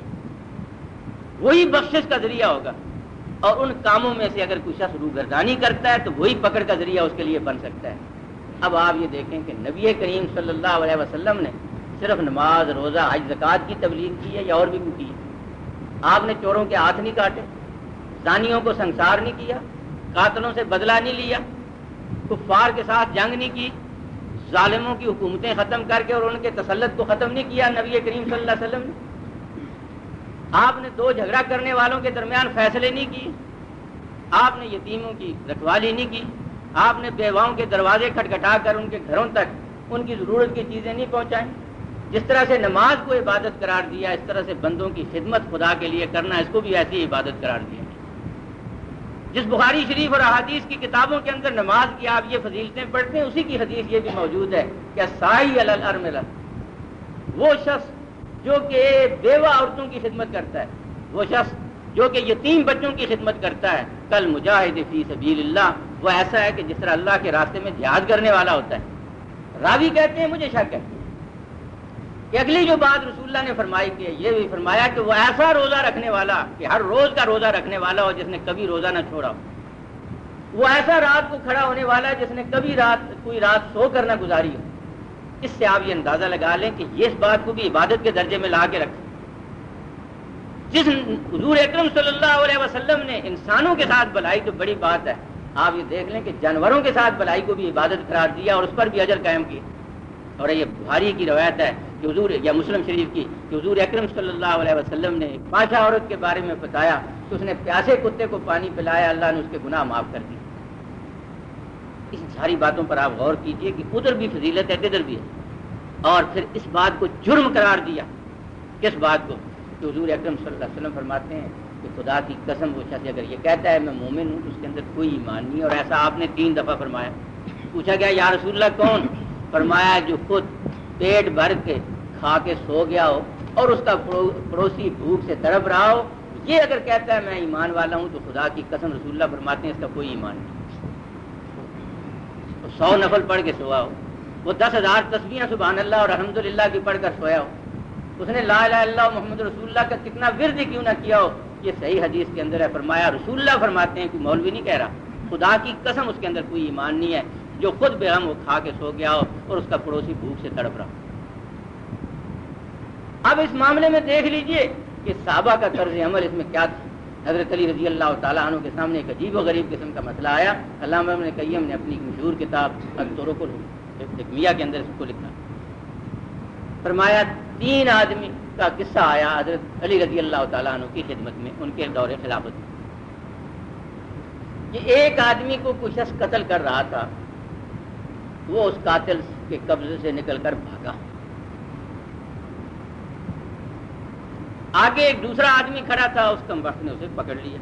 وہی بخشش کا ذریعہ ہوگا، اور ان کاموں میں سے اگر کوئی شخص روگردانی کرتا ہے تو وہی پکڑ کا ذریعہ اس کے لیے بن سکتا ہے. اب آپ یہ دیکھیں کہ نبی کریم صلی اللہ علیہ وسلم نے صرف نماز، روزہ، حج، زکوٰۃ کی تبلیغ کی ہے یا اور بھی کی ہے؟ آپ نے چوروں کے ہاتھ نہیں کاٹے، زانیوں کو سنسار نہیں کیا، قاتلوں سے بدلہ نہیں لیا، کفار کے ساتھ جنگ نہیں کی، ظالموں کی حکومتیں ختم کر کے اور ان کے تسلط کو ختم نہیں کیا نبی کریم صلی اللہ علیہ وسلم نے. آپ نے دو جھگڑا کرنے والوں کے درمیان فیصلے نہیں کیے، آپ نے یتیموں کی رکھوالی نہیں کی، آپ نے بیواؤں کے دروازے کھٹکھٹا کر ان کے گھروں تک ان کی ضرورت کی چیزیں نہیں پہنچائیں. جس طرح سے نماز کو عبادت قرار دیا، اس طرح سے بندوں کی خدمت خدا کے لیے کرنا، اس کو بھی ایسی عبادت قرار دیا. جس بخاری شریف اور احادیث کی کتابوں کے اندر نماز کی آپ یہ فضیلتیں پڑھتے ہیں، اسی کی حدیث یہ بھی موجود ہے کہ سائی علی الارملہ، وہ شخص جو کہ بیوہ عورتوں کی خدمت کرتا ہے، وہ شخص جو کہ یتیم بچوں کی خدمت کرتا ہے، کل مجاہد فی سبیل اللہ، وہ ایسا ہے کہ جس طرح اللہ کے راستے میں جہاد کرنے والا ہوتا ہے. راوی کہتے ہیں مجھے شک ہے کہ اگلی جو بات رسول اللہ نے فرمائی کہ یہ بھی فرمایا کہ وہ ایسا روزہ رکھنے والا کہ ہر روز کا روزہ رکھنے والا ہو جس نے کبھی روزہ نہ چھوڑا ہو، وہ ایسا رات کو کھڑا ہونے والا ہے جس نے کبھی رات کوئی رات سو کر نہ گزاری ہو. اس سے آپ یہ اندازہ لگا لیں کہ یہ اس بات کو بھی عبادت کے درجے میں لا کے رکھیں. جس حضور اکرم صلی اللہ علیہ وسلم نے انسانوں کے ساتھ بھلائی تو بڑی بات ہے، آپ یہ دیکھ لیں کہ جانوروں کے ساتھ بھلائی کو بھی عبادت قرار دیا اور اس پر بھی اجر قائم کیا. اور یہ بخاری کی روایت ہے کہ حضور یا مسلم شریف کی کہ حضور اکرم صلی اللہ علیہ وسلم نے ایک بادشاہ عورت کے بارے میں بتایا کہ اس نے پیاسے کتے کو پانی پلایا، اللہ نے اس کے گناہ معاف کر دیے. اس ساری باتوں پر آپ غور کیجئے کہ ادھر بھی فضیلت ہے ادھر بھی ہے. اور پھر اس بات کو جرم قرار دیا. کس بات کو؟ کہ حضور اکرم صلی اللہ علیہ وسلم فرماتے ہیں کہ خدا کی قسم وہ شخص اگر یہ کہتا ہے میں مومن ہوں تو اس کے اندر کوئی ایمان نہیں. اور ایسا آپ نے تین دفعہ فرمایا. پوچھا گیا یا رسول اللہ کون؟ فرمایا جو خود پیٹ بھر کے کھا کے سو گیا ہو اور اس کا پڑوسی بھوک سے تڑپ رہا ہو، یہ اگر کہتا ہے میں ایمان والا ہوں تو خدا کی قسم رسول اللہ فرماتے ہیں اس کا کوئی ایمان نہیں. تو سو نفل پڑھ کے سویا ہو, وہ دس ہزار تسبیحاں سبحان اللہ اور الحمدللہ کی پڑھ کر سویا ہو, اس نے لا الہ الا اللہ محمد رسول اللہ کا کتنا ورد کیوں نہ کیا ہو, یہ صحیح حدیث کے اندر ہے. فرمایا رسول اللہ فرماتے ہیں, کوئی مولوی نہیں کہہ رہا, خدا کی قسم اس کے اندر کوئی ایمان نہیں ہے جو خود بے غم وہ کھا کے سو گیا ہو اور اس کا پڑوسی بھوک سے تڑپ رہا. اب اس معاملے میں دیکھ لیجئے کہ صحابہ کا طرز عمل اس میں کیا تھا. حضرت علی رضی اللہ تعالیٰ عنہ کے سامنے ایک عجیب و غریب قسم کا مسئلہ آیا. علامہ ابن قیم نے اپنی مشہور کتاب الطرق الحکمیہ کے اندر اس کو لکھا. فرمایا تین آدمی کا قصہ آیا حضرت علی رضی اللہ تعالیٰ عنہ کی خدمت میں, ان کے دور خلافت میں, کہ ایک آدمی کو کوئی شخص قتل کر رہا تھا, وہ اس قاتل کے قبضے سے نکل کر بھاگا. آگے ایک دوسرا آدمی کھڑا تھا, اس کمبخت نے اسے پکڑ لیا.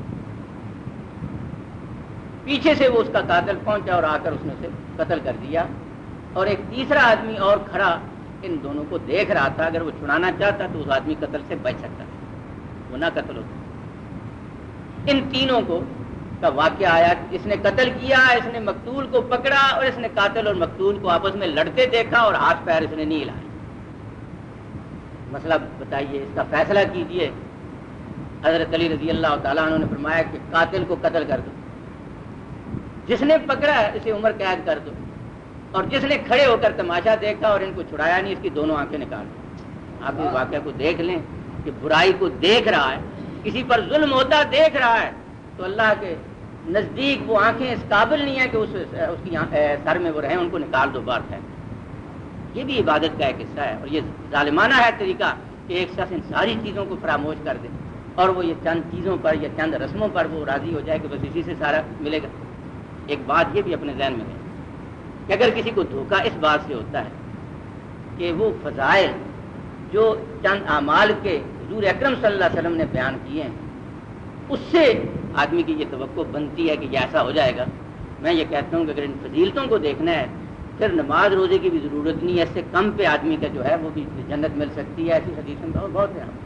پیچھے سے وہ اس کا قاتل پہنچا اور آ کر اس نے اسے قتل کر دیا. اور ایک تیسرا آدمی اور کھڑا ان دونوں کو دیکھ رہا تھا, اگر وہ چھڑانا چاہتا تو اس آدمی قتل سے بچ سکتا تھا, وہ نہ قتل ہوتا. ان تینوں کو کا واقعہ آیا, اس نے قتل کیا, اس نے مقتول کو پکڑا, اور اس نے قاتل اور مقتول کو آپس میں لڑتے دیکھا اور ہاتھ پیر اس نے نہیں ہلائے. مسئلہ بتائیے, اس کا فیصلہ کیجئے. حضرت علی رضی اللہ تعالیٰ عنہ نے فرمایا کہ قاتل کو قتل کر دو, جس نے پکڑا ہے اسے عمر قید کر دو, اور جس نے کھڑے ہو کر تماشا دیکھا اور ان کو چھڑایا نہیں, اس کی دونوں آنکھیں نکال دو. آپ اس واقعہ کو دیکھ لیں کہ برائی کو دیکھ رہا ہے, کسی پر ظلم ہوتا دیکھ رہا ہے, تو اللہ کے نزدیک وہ آنکھیں اس قابل نہیں ہیں کہ اس, اس کی سر میں وہ رہیں, ان کو نکال دو باہر ہے. یہ بھی عبادت کا ایک حصہ ہے, اور یہ ظالمانہ ہے طریقہ کہ ایک شخص ان ساری چیزوں کو فراموش کر دے اور وہ یہ چند چیزوں پر یا چند رسموں پر وہ راضی ہو جائے کہ بس اسی سے سارا ملے گا. ایک بات یہ بھی اپنے ذہن میں ہے کہ اگر کسی کو دھوکہ اس بات سے ہوتا ہے کہ وہ فضائل جو چند اعمال کے حضور اکرم صلی اللہ علیہ وسلم نے بیان کیے ہیں, اس سے آدمی کی یہ توقع بنتی ہے کہ یہ ایسا ہو جائے گا. میں یہ کہتا ہوں کہ اگر ان فضیلتوں کو دیکھنا ہے پھر نماز روزے کی بھی ضرورت نہیں ہے, اس سے کم پہ آدمی کا جو ہے وہ بھی جنت مل سکتی ہے. ایسی حدیثیں بہت بہت ہیں.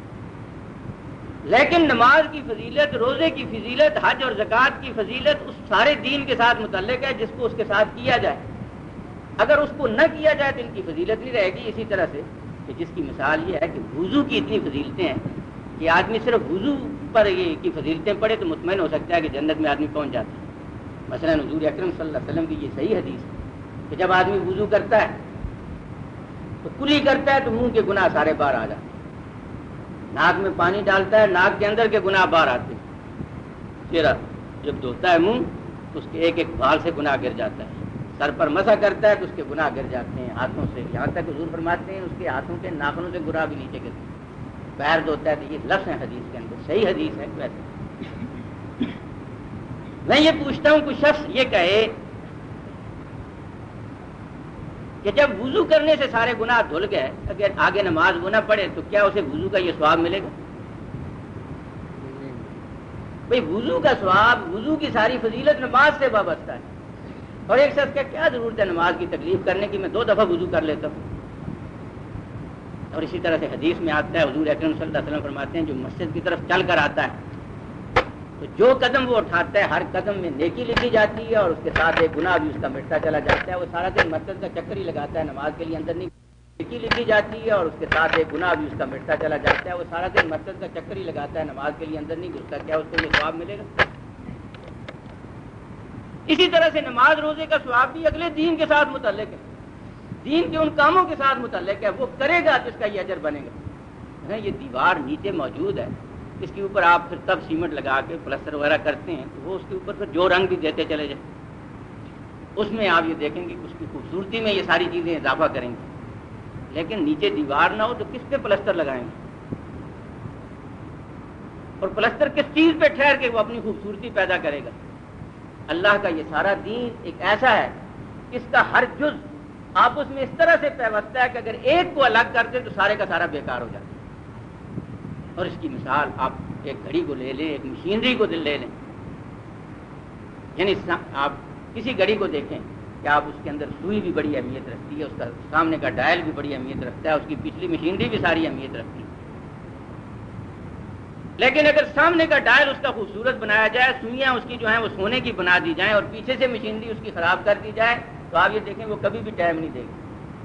لیکن نماز کی فضیلت, روزے کی فضیلت, حج اور زکوٰۃ کی فضیلت اس سارے دین کے ساتھ متعلق ہے جس کو اس کے ساتھ کیا جائے. اگر اس کو نہ کیا جائے تو ان کی فضیلت نہیں رہے گی. اسی طرح سے کہ جس کی مثال یہ ہے کہ وضو کی اتنی فضیلتیں ہیں کہ آدمی صرف وضو پر یہ کی فضیلتیں پڑھے تو مطمئن ہو سکتا ہے کہ جنت میں آدمی پہنچ جاتا ہے. مثلا حضور اکرم صلی اللہ علیہ وسلم کی یہ صحیح حدیث ہے کہ جب آدمی وضو کرتا ہے تو کلی کرتا ہے تو منہ کے گناہ سارے باہر آ جاتے ہیں. ناک میں پانی ڈالتا ہے, ناک کے اندر کے گناہ باہر آتے ہیں. چہرہ جب دھوتا ہے منہ تو اس کے ایک ایک بال سے گناہ گر جاتا ہے. سر پر مسح کرتا ہے تو اس کے گناہ گر جاتے ہیں. ہاتھوں سے یہاں تک حضور فرماتے ہیں اس کے ہاتھوں کے ناخنوں سے گناہ بھی نیچے گرتے ہیں. پیر دھوتا ہے تو یہ لفظ ہے حدیث کے اندر, صحیح حدیث ہے. ویسے میں یہ پوچھتا ہوں, کوئی شخص یہ کہے کہ جب وضو کرنے سے سارے گناہ دھل گئے, اگر آگے نماز وہ نہ پڑھے تو کیا اسے وضو کا یہ ثواب ملے گا؟ بھئی وضو کا ثواب, وضو کی ساری فضیلت نماز سے وابستہ ہے. اور ایک شخص کا کیا ضرورت ہے نماز کی تکلیف کرنے کی, میں دو دفعہ وضو کر لیتا ہوں. اور اسی طرح سے حدیث میں آتا ہے, حضور اکرم صلی اللہ علیہ وسلم فرماتے ہیں جو مسجد کی طرف چل کر آتا ہے تو جو قدم وہ اٹھاتا ہے ہر قدم میں نیکی لکھی جاتی ہے, اور اس کے ساتھ ایک گناہ بھی اس کا مٹتا چلا جاتا ہے. وہ سارا دن مسجد کا چکر ہی لگاتا ہے, نماز کے لیے اندر نہیں, نیکی لکھی جاتی ہے اور اس کے ساتھ ایک گناہ بھی اس کا مٹتا چلا جاتا ہے. وہ سارا دن مسجد کا چکر ہی لگاتا ہے, نماز کے لیے اندر نہیں گھستا, کیا اس کو یہ ثواب ملے گا؟ اسی طرح سے نماز روزے کا ثواب بھی اگلے دین کے ساتھ متعلق ہے, دین کے ان کاموں کے ساتھ متعلق ہے. وہ کرے گا تو اس کا یہ اجر بنے گا. یہ دیوار نیچے موجود ہے, اس کے اوپر آپ پھر تب سیمنٹ لگا کے پلستر وغیرہ کرتے ہیں تو وہ اس کے اوپر پھر جو رنگ بھی دیتے چلے جائیں, اس میں آپ یہ دیکھیں گے اس کی خوبصورتی میں یہ ساری چیزیں اضافہ کریں گے. لیکن نیچے دیوار نہ ہو تو کس پہ پلستر لگائیں گے؟ اور پلستر کس چیز پہ ٹھہر کے وہ اپنی خوبصورتی پیدا کرے گا؟ اللہ کا یہ سارا دین ایک ایسا ہے اس کا ہر جز آپس میں اس طرح سے پیوستہ ہے کہ اگر ایک کو الگ کر دیں تو سارے کا سارا بیکار ہو جاتا ہے. اور اس کی مثال آپ ایک گھڑی کو لے لیں, ایک مشینری کو لے لیں, یعنی آپ کسی گھڑی کو دیکھیں کہ آپ اس کے اندر سوئی بھی بڑی اہمیت رکھتی ہے, اس کا سامنے کا ڈائل بھی بڑی اہمیت رکھتا ہے, اس کی پچھلی مشینری بھی ساری اہمیت رکھتی ہے. لیکن اگر سامنے کا ڈائل اس کا خوبصورت بنایا جائے، سوئیاں اس کی جو ہیں وہ سونے کی بنا دی جائیں اور پیچھے سے مشینری اس کی خراب کر دی جائے، تو آپ یہ دیکھیں وہ کبھی بھی ٹائم نہیں دے گی۔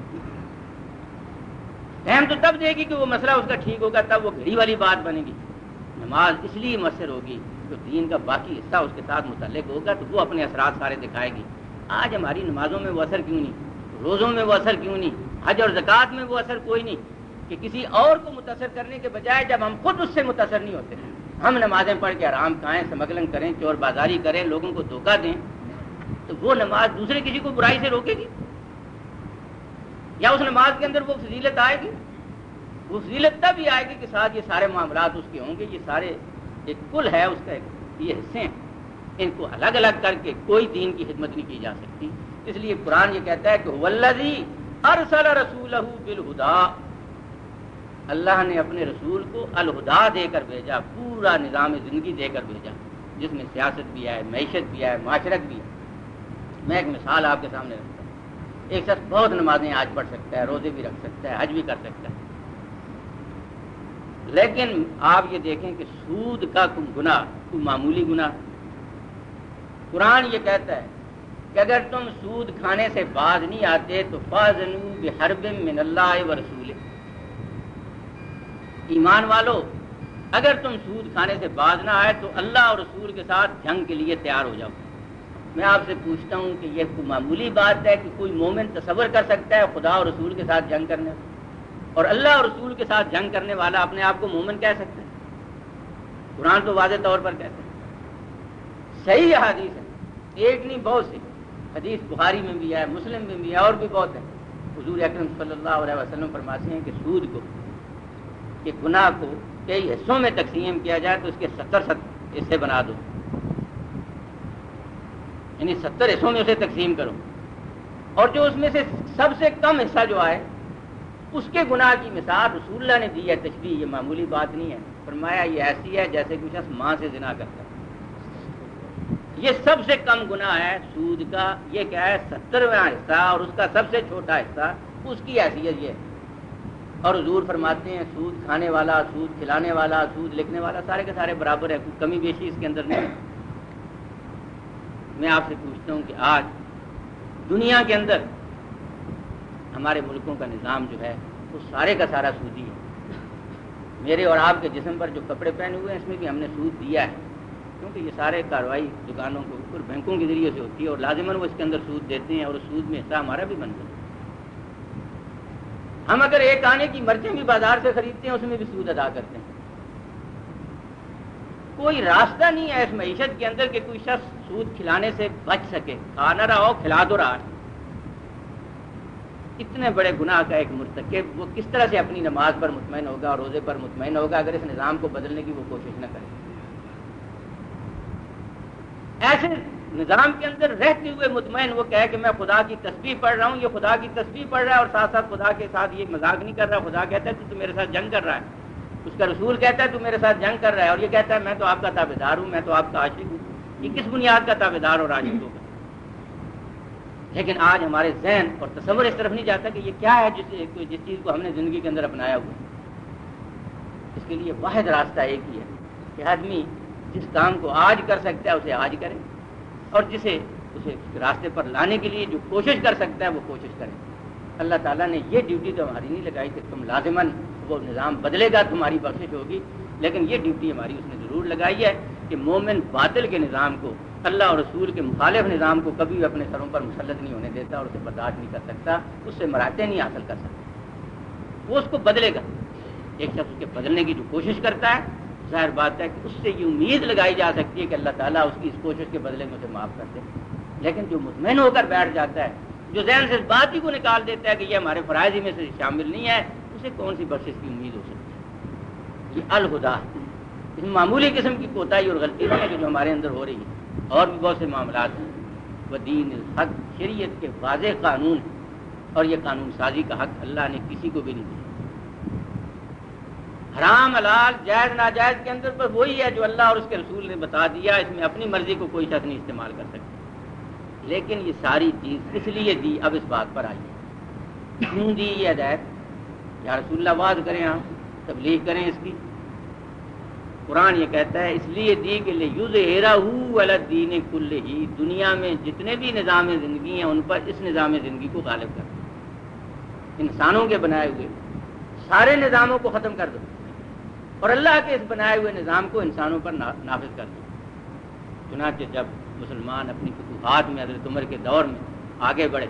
ٹائم تو تب دے گی کہ وہ مسئلہ اس کا ٹھیک ہوگا، تب وہ گھڑی والی بات بنے گی۔ نماز اس لیے مؤثر ہوگی جو دین کا باقی حصہ اس کے ساتھ متعلق ہوگا تو وہ اپنے اثرات سارے دکھائے گی۔ آج ہماری نمازوں میں وہ اثر کیوں نہیں، روزوں میں وہ اثر کیوں نہیں، حج اور زکوٰۃ میں وہ اثر کوئی نہیں کہ کسی اور کو متاثر کرنے کے بجائے جب ہم خود اس سے متاثر نہیں ہوتے، ہم نمازیں پڑھ کے آرام کھائیں، سمگلنگ کریں، چور بازاری کریں، لوگوں کو دھوکہ دیں، تو وہ نماز دوسرے کسی کو برائی سے روکے گی؟ یا اس نماز کے اندر وہ فضیلت آئے گی؟ وہ فضیلت تب ہی آئے گی کہ ساتھ یہ سارے معاملات اس کے ہوں گے، یہ سارے ایک کل ہے اس کا، یہ حصے ہیں، ان کو الگ الگ کر کے کوئی دین کی خدمت نہیں کی جا سکتی۔ اس لیے قرآن یہ کہتا ہے کہ والذی ارسل رسولہ بالہدی، اللہ نے اپنے رسول کو الہدا دے کر بھیجا، پورا نظام زندگی دے کر بھیجا، جس میں سیاست بھی ہے، معیشت بھی ہے، معاشرت بھی ہے۔ میں ایک مثال آپ کے سامنے رکھتا ہوں۔ ایک شخص بہت نمازیں آج پڑھ سکتا ہے، روزے بھی رکھ سکتا ہے، حج بھی کر سکتا ہے، لیکن آپ یہ دیکھیں کہ سود کا کوئی گناہ، کوئی معمولی گناہ، قرآن یہ کہتا ہے کہ اگر تم سود کھانے سے باز نہیں آتے تو فاذنوا بحرب من اللہ ورسولہ، ایمان والو اگر تم سود کھانے سے باز نہ آئے تو اللہ اور رسول کے ساتھ جنگ کے لیے تیار ہو جاؤ۔ میں آپ سے پوچھتا ہوں کہ یہ کوئی معمولی بات ہے کہ کوئی مومن تصور کر سکتا ہے خدا اور رسول کے ساتھ جنگ کرنے، اور اللہ اور رسول کے ساتھ جنگ کرنے والا اپنے آپ کو مومن کہہ سکتا ہے؟ قرآن تو واضح طور پر کہتا ہے۔ صحیح حدیث ہے، ایک نہیں بہت سی حدیث، بخاری میں بھی ہے، مسلم میں بھی ہے، اور بھی بہت ہے۔ حضور اکرم صلی اللہ علیہ وسلم فرماتے ہیں کہ سود کو، کہ گناہ کو کئی حصوں میں تقسیم کیا جائے تو اس کے ستر ست حصے بنا دو، یعنی ستر حصوں میں اسے تقسیم کرو، اور جو اس میں سے سب سے کم حصہ جو آئے اس کے گناہ کی مثال رسول اللہ نے دی ہے، تشبیہ، یہ معمولی بات نہیں ہے۔ فرمایا یہ ایسی ہے جیسے کہ شخص ماں سے زنا کرتا ہے۔ یہ سب سے کم گناہ ہے سود کا، یہ کیا ہے سترواں حصہ، اور اس کا سب سے چھوٹا حصہ، اس کی حیثیت یہ ہے۔ اور حضور فرماتے ہیں سود کھانے والا، سود کھلانے والا، سود لکھنے والا سارے کے سارے برابر ہے، کوئی کمی بیشی اس کے اندر نہیں ہے۔ میں آپ سے پوچھتا ہوں کہ آج دنیا کے اندر ہمارے ملکوں کا نظام جو ہے وہ سارے کا سارا سودی ہے۔ میرے اور آپ کے جسم پر جو کپڑے پہنے ہوئے ہیں اس میں بھی ہم نے سود دیا ہے، کیونکہ یہ سارے کارروائی دکانوں کے اوپر بینکوں کے ذریعے سے ہوتی ہے، اور لازماً وہ اس کے اندر سود دیتے ہیں، اور اس سود میں حصہ ہمارا بھی بنتا ہے۔ ہم اگر ایک آنے کی مرچیں بھی بازار سے خریدتے ہیں اس میں بھی سود ادا کرتے ہیں۔ کوئی راستہ نہیں ہے اس معیشت کے اندر کہ کوئی شخص سود کھلانے سے بچ سکے، کھا نہ رہا ہو کھلا دو رہا ہے۔ اتنے بڑے گناہ کا ایک مرتکب وہ کس طرح سے اپنی نماز پر مطمئن ہوگا اور روزے پر مطمئن ہوگا اگر اس نظام کو بدلنے کی وہ کوشش نہ کرے؟ ایسے نظام کے اندر رہتے ہوئے مطمئن وہ کہے کہ میں خدا کی تسبیح پڑھ رہا ہوں، یہ خدا کی تسبیح پڑھ رہا ہے اور ساتھ ساتھ خدا کے ساتھ یہ مذاق نہیں کر رہا، خدا کہتا ہے تو, تو میرے ساتھ جنگ کر رہا ہے، اس کا رسول کہتا ہے تو میرے ساتھ جنگ کر رہا ہے، اور یہ کہتا ہے میں تو آپ کا تابعدار ہوں، میں تو آپ کا عاشق ہوں۔ یہ کس بنیاد کا تابعدار اور عاشق ہوگا؟ لیکن آج ہمارے ذہن اور تصور اس طرف نہیں جاتا کہ یہ کیا ہے جس جس چیز کو ہم نے زندگی کے اندر اپنایا ہوا ہے۔ اس کے لیے واحد راستہ ایک ہی ہے کہ آدمی جس کام کو آج کر سکتا ہے اسے آج کرے، اور جسے اسے راستے پر لانے کے لیے جو کوشش کر سکتا ہے وہ کوشش کرے۔ اللہ تعالیٰ نے یہ ڈیوٹی تو ہماری نہیں لگائی کہ تم لازماً وہ نظام بدلے گا تمہاری بخشش ہوگی، لیکن یہ ڈیوٹی ہماری اس نے ضرور لگائی ہے کہ مومن باطل کے نظام کو، اللہ اور رسول کے مخالف نظام کو کبھی اپنے سروں پر مسلط نہیں ہونے دیتا، اور اسے برداشت نہیں کر سکتا، اس سے مراتب نہیں حاصل کر سکتا، وہ اس کو بدلے گا۔ ایک شخص اس کے بدلنے کی جو کوشش کرتا ہے ظاہر بات ہے کہ اس سے یہ امید لگائی جا سکتی ہے کہ اللہ تعالیٰ اس کی اس کوشش کے بدلے میں اسے معاف کر دے، لیکن جو مطمئن ہو کر بیٹھ جاتا ہے، جو ذہن سے اس بات ہی کو نکال دیتا ہے کہ یہ ہمارے فرائض میں سے شامل نہیں ہے، اسے کون سی بخشش کی امید ہو سکتی ہے؟ یہ الہدا، اس معمولی قسم کی کوتاہی اور غلطی نہیں ہے کہ جو ہمارے اندر ہو رہی ہے، اور بھی بہت سے معاملات ہیں۔ ودین الحق، شریعت کے واضح قانون، اور یہ قانون سازی کا حق اللہ نے کسی کو بھی نہیں دیا۔ حرام حلال جائز ناجائز کے اندر پر وہی ہے جو اللہ اور اس کے رسول نے بتا دیا، اس میں اپنی مرضی کو کوئی شخص نہیں استعمال کر سکتا۔ لیکن یہ ساری چیز اس لیے دی، اب اس بات پر آئی کیوں دی یہ ہدایت؟ یا رسول اللہ واز کریں، ہم تبلیغ کریں اس کی، قرآن یہ کہتا ہے اس لیے دی کہ لیظہرہ علی الدین کلہ، دنیا میں جتنے بھی نظام زندگی ہیں ان پر اس نظام زندگی کو غالب کر دو، انسانوں کے بنائے ہوئے سارے نظاموں کو ختم کر دو اور اللہ کے اس بنائے ہوئے نظام کو انسانوں پر نافذ کر دو۔ چنانچہ جب مسلمان اپنی فتوحات میں حضرت عمر کے دور میں آگے بڑھے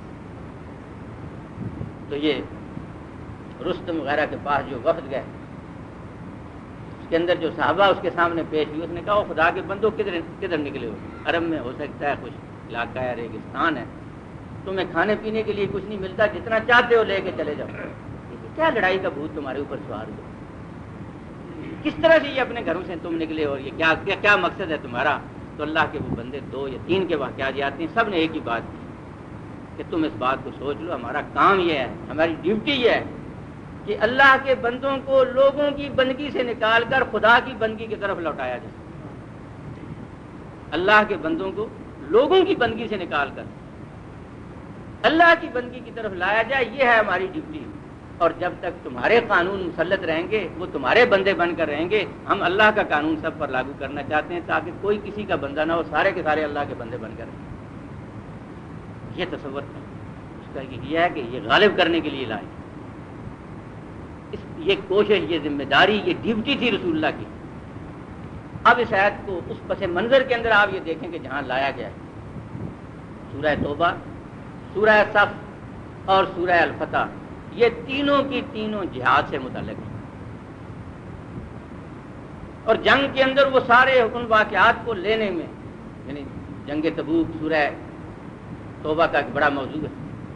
تو یہ رستم وغیرہ کے پاس جو وفد گئے اس کے اندر جو صحابہ اس کے سامنے پیش ہوئی، اس نے کہا وہ خدا کے بندو کدھر کدھر نکلے ہو؟ عرب میں ہو سکتا ہے کچھ علاقہ ہے، ریگستان ہے، تمہیں کھانے پینے کے لیے کچھ نہیں ملتا، جتنا چاہتے ہو لے کے چلے جاؤ، کیا لڑائی کا بھوت تمہارے اوپر سوار ہو؟ کس طرح سے یہ اپنے گھروں سے تم نکلے اور یہ کیا کیا, کیا مقصد ہے تمہارا؟ تو اللہ کے وہ بندے دو یا تین کے واقعات آتے ہیں، سب نے ایک ہی بات کی کہ تم اس بات کو سوچ لو، ہمارا کام یہ ہے، ہماری ڈیوٹی یہ ہے کہ اللہ کے بندوں کو لوگوں کی بندگی سے نکال کر خدا کی بندگی کی طرف لوٹایا جائے، اللہ کے بندوں کو لوگوں کی بندگی سے نکال کر اللہ کی بندگی کی طرف لایا جائے، یہ ہے ہماری ڈیوٹی۔ اور جب تک تمہارے قانون مسلط رہیں گے، وہ تمہارے بندے بن کر رہیں گے، ہم اللہ کا قانون سب پر لاگو کرنا چاہتے ہیں تاکہ کوئی کسی کا بندہ نہ ہو، سارے کے سارے اللہ کے بندے بن کر رہیں گے۔ یہ تصور ہے اس کا یہ ہے کہ یہ غالب کرنے کے لیے لائے، اس یہ کوشش، یہ ذمہ داری، یہ ڈیوٹی تھی رسول اللہ کی۔ اب اس آیت کو اس پس منظر کے اندر آپ یہ دیکھیں کہ جہاں لایا گیا ہے، سورہ توبہ، سورہ صف اور سورہ الفتح، یہ تینوں کی تینوں جہاد سے متعلق ہیں، اور جنگ کے اندر وہ سارے ان واقعات کو لینے میں، یعنی جنگ تبوک سورہ توبہ کا ایک بڑا موضوع ہے،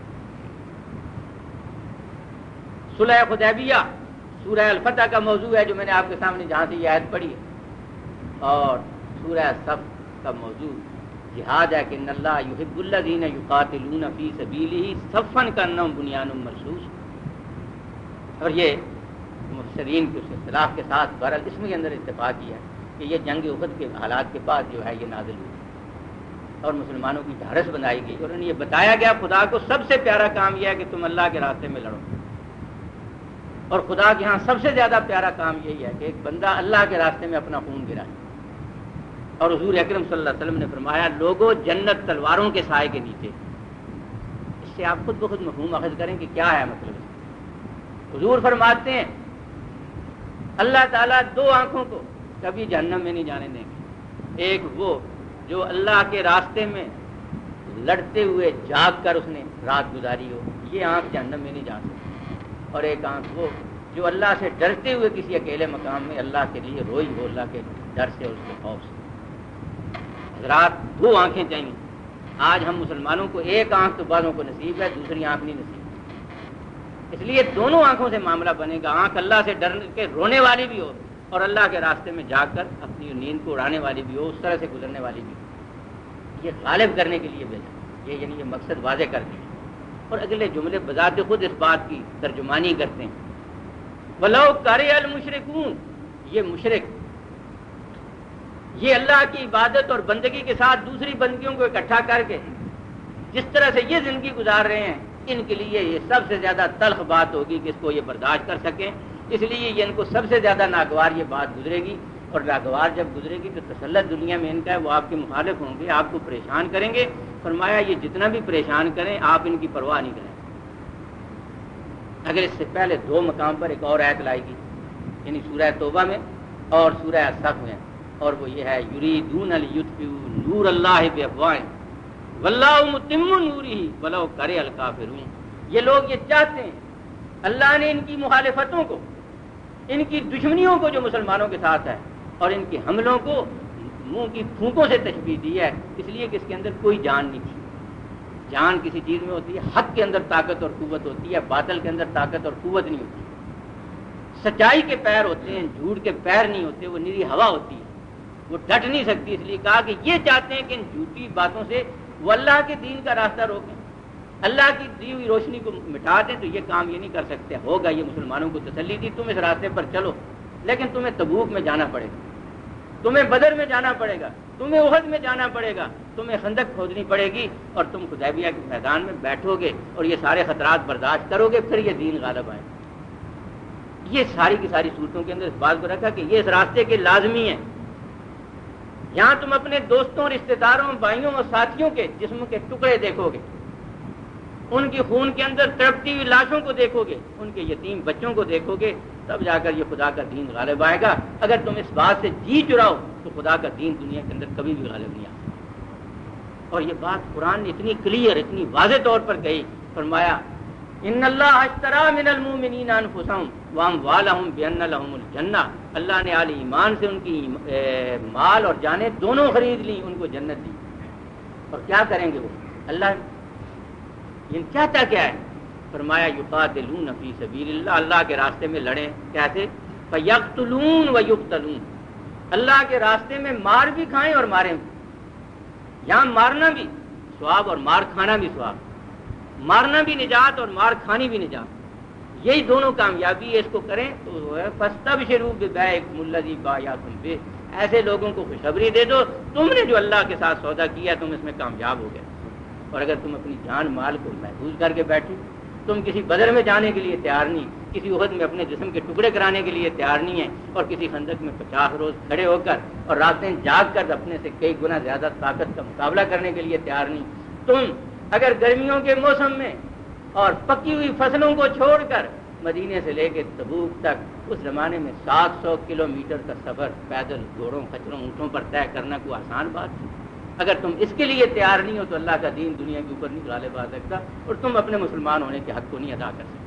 صلح حدیبیہ سورہ الفتح کا موضوع ہے جو میں نے آپ کے سامنے جہاں سے یہ آیت پڑھی ہے، اور سورہ صف کا موضوع جہاد ہے کہ ان اللہ یحب الذین یقاتلون فی سبیلہ صفا کانہم بنیان مرصوص، اور یہ مفسرین کے اس اختلاف کے ساتھ بہرحال اس میں اندر اتفاق کیا کہ یہ جنگ احد کے حالات کے بعد جو ہے یہ نازل ہوئی اور مسلمانوں کی ڈھارس بنائی گئی، اور انہیں یہ بتایا گیا خدا کو سب سے پیارا کام یہ ہے کہ تم اللہ کے راستے میں لڑو، اور خدا کے ہاں سب سے زیادہ پیارا کام یہی ہے کہ ایک بندہ اللہ کے راستے میں اپنا خون گرائے، اور حضور اکرم صلی اللہ علیہ وسلم نے فرمایا لوگوں جنت تلواروں کے سائے کے نیچے۔ اس سے آپ خود بخود مفہوم اخذ کریں کہ کیا ہے مطلب۔ حضور فرماتے ہیں اللہ تعالیٰ دو آنکھوں کو کبھی جہنم میں نہیں جانے دیں گے، ایک وہ جو اللہ کے راستے میں لڑتے ہوئے جاگ کر اس نے رات گزاری ہو، یہ آنکھ جہنم میں نہیں جا سکتی، اور ایک آنکھ وہ جو اللہ سے ڈرتے ہوئے کسی اکیلے مقام میں اللہ کے لیے روئی ہو، اللہ کے ڈر سے اور اس کے خوف سے۔ حضرات دو آنکھیں چاہیے۔ آج ہم مسلمانوں کو ایک آنکھ تو بعضوں کو نصیب ہے، دوسری آنکھ نہیں نصیب، اس لیے دونوں آنکھوں سے معاملہ بنے گا، آنکھ اللہ سے ڈر کے رونے والی بھی ہو اور اللہ کے راستے میں جا کر اپنی نیند کو اڑانے والی بھی ہو، اس طرح سے گزرنے والی بھی ہو۔ یہ غالب کرنے کے لیے بھیجا، یہ یعنی یہ مقصد واضح کر دیا، اور اگلے جملے بذات خود اس بات کی ترجمانی کرتے ہیں، وَلَوْ كَرِهَ الْمُشْرِكُونَ، یہ مشرک یہ اللہ کی عبادت اور بندگی کے ساتھ دوسری بندگیوں کو اکٹھا کر کے جس طرح سے یہ زندگی گزار رہے ہیں، ان کے لیے یہ سب سے زیادہ تلخ بات ہوگی کہ اس کو یہ برداشت کر سکیں، اس لیے یہ ان کو سب سے زیادہ ناگوار یہ بات گزرے گی، اور ناگوار جب گزرے گی تو تسلط دنیا میں ان کا ہے، وہ آپ کے مخالف ہوں گے، آپ کو پریشان کریں گے۔ فرمایا یہ جتنا بھی پریشان کریں آپ ان کی پرواہ نہیں کریں۔ اگر اس سے پہلے دو مقام پر ایک اور آیت لائی گی، یعنی سورہ توبہ میں اور سورہ صف میں، اور وہ یہ ہے یریدون لیطفئوا نور اللہ بافواہہم واللہ متم نورہ ولو کرہ الکافرون، یہ لوگ یہ چاہتے ہیں، اللہ نے ان کی مخالفتوں کو، ان کی دشمنیوں کو جو مسلمانوں کے ساتھ ہے اور ان کے حملوں کو منہ کی پھونکوں سے تشبیہ دی ہے، اس لیے کہ اس کے اندر کوئی جان نہیں تھی۔ جان کسی چیز میں ہوتی ہے، حق کے اندر طاقت اور قوت ہوتی ہے، باطل کے اندر طاقت اور قوت نہیں ہوتی۔ سچائی کے پیر ہوتے ہیں، جھوٹ کے پیر نہیں ہوتے، وہ نیری ہوا ہوتی ہے، وہ ڈٹ نہیں سکتی۔ اس لیے کہا کہ یہ چاہتے ہیں کہ ان جھوٹی باتوں سے وہ اللہ کے دین کا راستہ روکیں، اللہ کی دی ہوئی روشنی کو مٹا دیں، تو یہ کام یہ نہیں کر سکتے۔ ہوگا یہ مسلمانوں کو تسلی دی، تم اس راستے پر چلو، لیکن تمہیں تبوک میں جانا پڑے گا، تمہیں بدر میں جانا پڑے گا، تمہیں احد میں جانا پڑے گا، تمہیں خندق کھودنی پڑے گی، اور تم حدیبیہ کے میدان میں بیٹھو گے اور یہ سارے خطرات برداشت کرو گے، پھر یہ دین غالب آئے گا۔ یہ ساری کی ساری صورتوں کے اندر اس بات کو رکھا کہ یہ اس راستے کے لازمی ہیں. یہاں تم اپنے دوستوں، رشتہ داروں، بھائیوں اور ساتھیوں کے جسم کے ٹکڑے دیکھو گے، ان کی خون کے اندر تڑپتی ہوئی لاشوں کو دیکھو گے، ان کے یتیم بچوں کو دیکھو گے، تب جا کر یہ خدا کا دین غالب آئے گا. اگر تم اس بات سے جی چراؤ تو خدا کا دین دنیا کے اندر کبھی بھی غالب نہیں آ سکتا. اور یہ بات قرآن نے اتنی کلیئر، اتنی واضح طور پر کہی. فرمایا ان اللہ اشترى من المؤمنین انفسهم واموالهم بان لهم الجنہ، اللہ نے اہل ایمان سے ان کی مال اور جانیں دونوں خرید لی، ان کو جنت دی. اور کیا کریں گے وہ؟ اللہ یہ چاہتا کیا ہے؟ فرمایا یقاتلون فی سبیل اللہ، اللہ کے راستے میں لڑیں. کیسے؟ فیقتلون ویقتلون، اللہ کے راستے میں مار بھی کھائیں اور ماریں بھی. یہاں مارنا بھی ثواب اور مار کھانا بھی ثواب، مارنا بھی نجات اور مار کھانی بھی نجات. یہی دونوں کامیابی ہے. اس کو کریں تو فاستبشروا ببیعکم الذی بایعتم بہ، ایسے لوگوں کو خوشخبری دے دو تم نے جو اللہ کے ساتھ سودا کیا تم اس میں کامیاب ہو گئے. اور اگر تم اپنی جان مال کو محفوظ کر کے بیٹھے، تم کسی بدر میں جانے کے لیے تیار نہیں، کسی احد میں اپنے جسم کے ٹکڑے کرانے کے لیے تیار نہیں ہے، اور کسی خندق میں پچاس روز کھڑے ہو کر اور راتیں جاگ کر اپنے سے کئی گنا زیادہ طاقت کا مقابلہ کرنے کے لیے تیار نہیں. تم اگر گرمیوں کے موسم میں اور پکی ہوئی فصلوں کو چھوڑ کر مدینے سے لے کے تبوک تک اس زمانے میں سات سو کلو میٹر کا سفر پیدل گھوڑوں کچروں اونٹوں پر طے کرنا کوئی آسان بات نہیں. اگر تم اس کے لیے تیار نہیں ہو تو اللہ کا دین دنیا کے اوپر نہیں غالب آ سکتا، اور تم اپنے مسلمان ہونے کے حق کو نہیں ادا کر سکتے.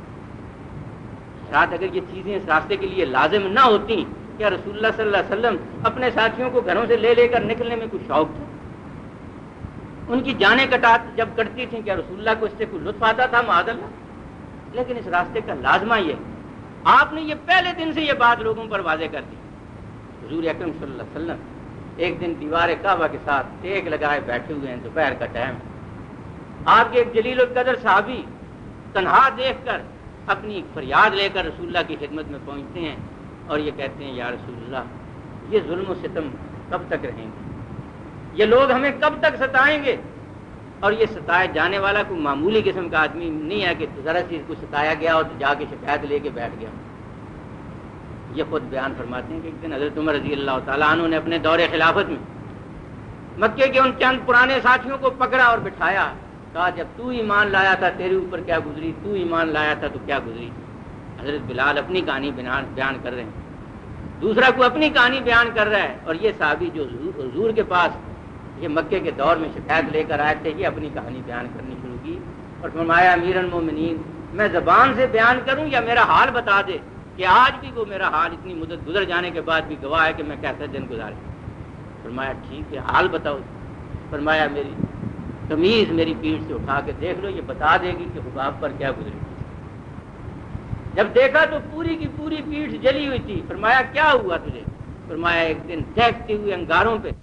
شاید اگر یہ چیزیں اس راستے کے لیے لازم نہ ہوتی، کیا رسول اللہ صلی اللہ علیہ وسلم اپنے ساتھیوں کو گھروں سے لے لے کر نکلنے میں کچھ شوق تھا؟ ان کی جانیں کٹا جب کٹتی تھیں کیا رسول اللہ کو اس سے کوئی لطف آتا تھا؟ معاذ اللہ. لیکن اس راستے کا لازمہ یہ، آپ نے یہ پہلے دن سے یہ بات لوگوں پر واضح کر دی. حضور اکرم صلی اللہ علیہ وسلم ایک دن دیوار کعبہ کے ساتھ ٹیک لگائے بیٹھے ہوئے ہیں، دوپہر کا ٹائم. آپ کے ایک جلیل القدر صحابی تنہا دیکھ کر اپنی فریاد لے کر رسول اللہ کی خدمت میں پہنچتے ہیں اور یہ کہتے ہیں یا رسول اللہ یہ ظلم و ستم کب تک رہیں گے؟ یہ لوگ ہمیں کب تک ستائیں گے؟ اور یہ ستائے جانے والا کوئی معمولی قسم کا آدمی نہیں ہے کہ ذرا سی کو ستایا گیا اور جا کے شکایت لے کے بیٹھ گیا. یہ خود بیان فرماتے ہیں کہ ایک دن حضرت عمر رضی اللہ تعالیٰ عنہ نے اپنے دور خلافت میں مکے کے ان چند پرانے ساتھیوں کو پکڑا اور بٹھایا، کہا جب تو ایمان لایا تھا تیرے اوپر کیا گزری، تو ایمان لایا تھا تو کیا گزری. حضرت بلال اپنی کہانی بیان کر رہے ہیں، دوسرا کو اپنی کہانی بیان کر رہا ہے، اور یہ صحابی جو حضور کے پاس یہ مکے کے دور میں شکایت لے کر آئے تھے یہ اپنی کہانی بیان کرنی شروع کی اور فرمایا امیر المومنین میں زبان سے بیان کروں یا میرا حال بتا دے کہ آج بھی وہ میرا حال اتنی مدت گزر جانے کے بعد بھی گواہ ہے کہ میں کیسے دن گزارے. فرمایا ٹھیک ہے حال بتاؤ. فرمایا میری قمیض میری پیٹھ سے اٹھا کے دیکھ لو، یہ بتا دے گی کہ حباب پر کیا گزری. جب دیکھا تو پوری کی پوری پیٹھ جلی ہوئی تھی. فرمایا کیا ہوا تجھے؟ فرمایا ایک دن دیکھتے ہوئے انگاروں پہ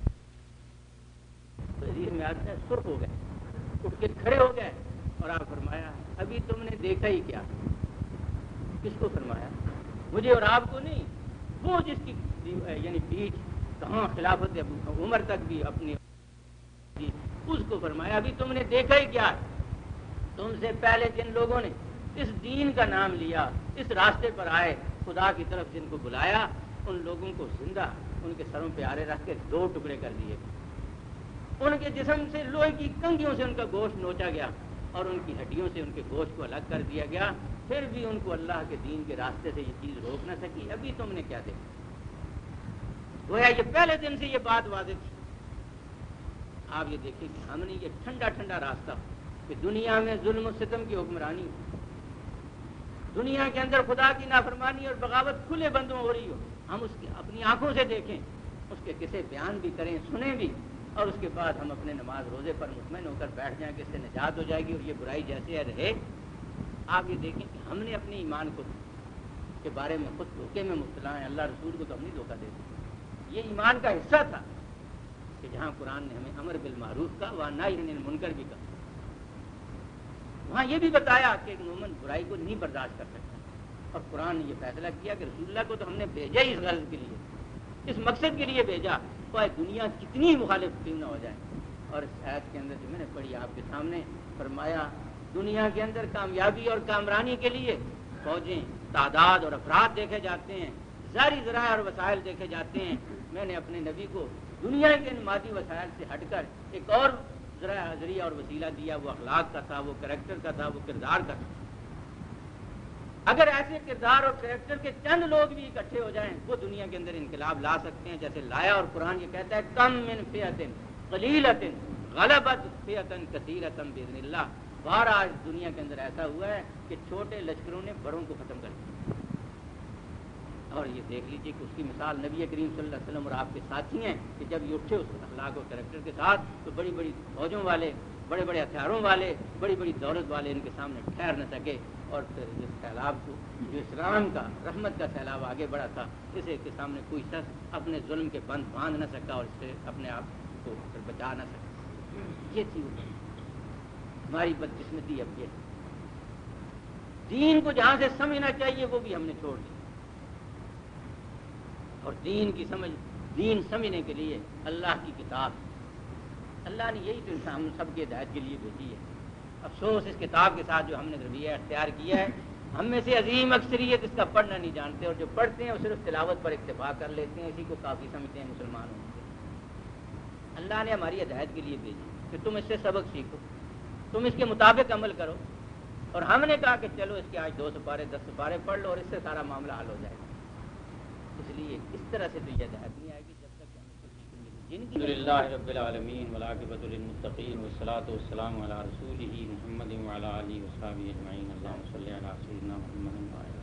میں آتا ہے سرخ ہو گئے، اٹھ کے کھڑے ہو گئے اور آپ فرمایا ابھی تم نے دیکھا ہی کیا؟ کس کو؟ فرمایا مجھے اور آپ کو نہیں، وہ جس کی یعنی پیٹھ کہاں خلافت عمر تک بھی اپنی اس کو. فرمایا ابھی تم نے دیکھا ہی کیا؟ تم سے پہلے جن لوگوں نے اس دین کا نام لیا، اس راستے پر آئے، خدا کی طرف جن کو بلایا، ان لوگوں کو زندہ ان کے سروں پہ آرے رکھ کے دو ٹکڑے کر دیے، ان کے جسم سے لوہے کی کنگھیوں سے ان کا گوشت نوچا گیا اور ان کی ہڈیوں سے ان کے گوشت کو الگ کر دیا گیا. پھر بھی ان کو اللہ کے دین کے راستے سے یہ چیز روک نہ سکی. ابھی تم نے کیا دیکھا؟ گویا یہ پہلے دن سے یہ بات واضح تھی. آپ یہ دیکھیں کہ ہم نے یہ ٹھنڈا ٹھنڈا راستہ کہ دنیا میں ظلم و ستم کی حکمرانی، دنیا کے اندر خدا کی نافرمانی اور بغاوت کھلے بندوں ہو رہی ہو، ہم اس کی اپنی آنکھوں سے دیکھیں، اس کے کسے بیان بھی کریں، سنیں بھی، اور اس کے بعد ہم اپنے نماز روزے پر مطمئن ہو کر بیٹھ جائیں کہ اس سے نجات ہو جائے گی اور یہ برائی جیسے ہے رہے. آپ یہ دیکھیں کہ ہم نے اپنے ایمان کو کے بارے میں خود دھوکے میں مبتلا ہیں. اللہ رسول کو تو ہم نہیں دھوکہ دیتے. یہ ایمان کا حصہ تھا کہ جہاں قرآن نے ہمیں امر بالمعروف کا وہاں نہی عن المنکر بھی کہا، وہاں یہ بھی بتایا کہ ایک مومن برائی کو نہیں برداشت کر سکتا، اور قرآن نے یہ فیصلہ کیا کہ رسول اللہ کو تو ہم نے بھیجا ہی اس غرض کے لیے، اس مقصد کے لیے بھیجا، تو دنیا کتنی مخالف کیوں نہ ہو جائے. اور اس آیت کے اندر جو میں نے پڑھی آپ کے سامنے، فرمایا دنیا کے اندر کامیابی اور کامرانی کے لیے فوجیں تعداد اور افراد دیکھے جاتے ہیں، ظاہری ذرائع اور وسائل دیکھے جاتے ہیں. میں نے اپنے نبی کو دنیا کے ان مادی وسائل سے ہٹ کر ایک اور ذرائع ذریعہ اور وسیلہ دیا، وہ اخلاق کا تھا، وہ کریکٹر کا تھا، وہ کردار کا تھا. اگر ایسے کردار اور کریکٹر کے چند لوگ بھی اکٹھے ہو جائیں وہ دنیا کے اندر انقلاب لا سکتے ہیں، جیسے لایا. اور قرآن یہ کہتا ہے کم من فئۃ قلیلۃ غلبت فئۃ کثیرۃ باذن اللہ. بار آج دنیا کے اندر ایسا ہوا ہے کہ چھوٹے لشکروں نے بڑوں کو ختم کر دیا. اور یہ دیکھ لیجیے کہ اس کی مثال نبی کریم صلی اللہ علیہ وسلم اور آپ کے ساتھی ہیں کہ جب یہ اٹھے اس اخلاق اور کریکٹر کے ساتھ تو بڑی بڑی فوجوں والے، بڑے بڑے ہتھیاروں والے، بڑی بڑی دولت والے ان کے سامنے ٹھہر نہ سکے. اور پھر اس سیلاب کو جو اسلام کا رحمت کا سیلاب آگے بڑھا تھا، اسے کے سامنے کوئی شخص اپنے ظلم کے بند باندھ نہ سکا اور اس سے اپنے آپ کو پھر بچا نہ سکا. یہ تھی ہماری بدقسمتی. اب یہ دین کو جہاں سے سمجھنا چاہیے وہ بھی ہم نے چھوڑ دیا. اور دین کی سمجھ، دین سمجھنے کے لیے اللہ کی کتاب، اللہ نے یہی تو ہم سب کے ہدایت کے لیے بھیجی ہے. افسوس اس کتاب کے ساتھ جو ہم نے رویہ اختیار کیا ہے، ہم میں سے عظیم اکثریت اس کا پڑھنا نہیں جانتے، اور جو پڑھتے ہیں وہ صرف تلاوت پر اکتفا کر لیتے ہیں، اسی کو کافی سمجھتے ہیں مسلمان ہونے کے. اللہ نے ہماری ہدایت کے لیے بھیجی کہ تم اس سے سبق سیکھو، تم اس کے مطابق عمل کرو. اور ہم نے کہا کہ چلو اس کے آج دو سپارے دس سپارے پڑھ لو اور اس سے سارا معاملہ حل ہو جائے گا. اس لیے اس طرح سے تو یہ ہدایت نہیں آئے گی جب تک کہ ہمیں کچھ ملے. الحمدللہ رب العالمین والعاقبۃ للمتقین والصلاۃ والسلام علی رسولہ محمد وعلی آلہ وصحبہ اجمعین. اللہم صلی علی سیدنا محمد وعلی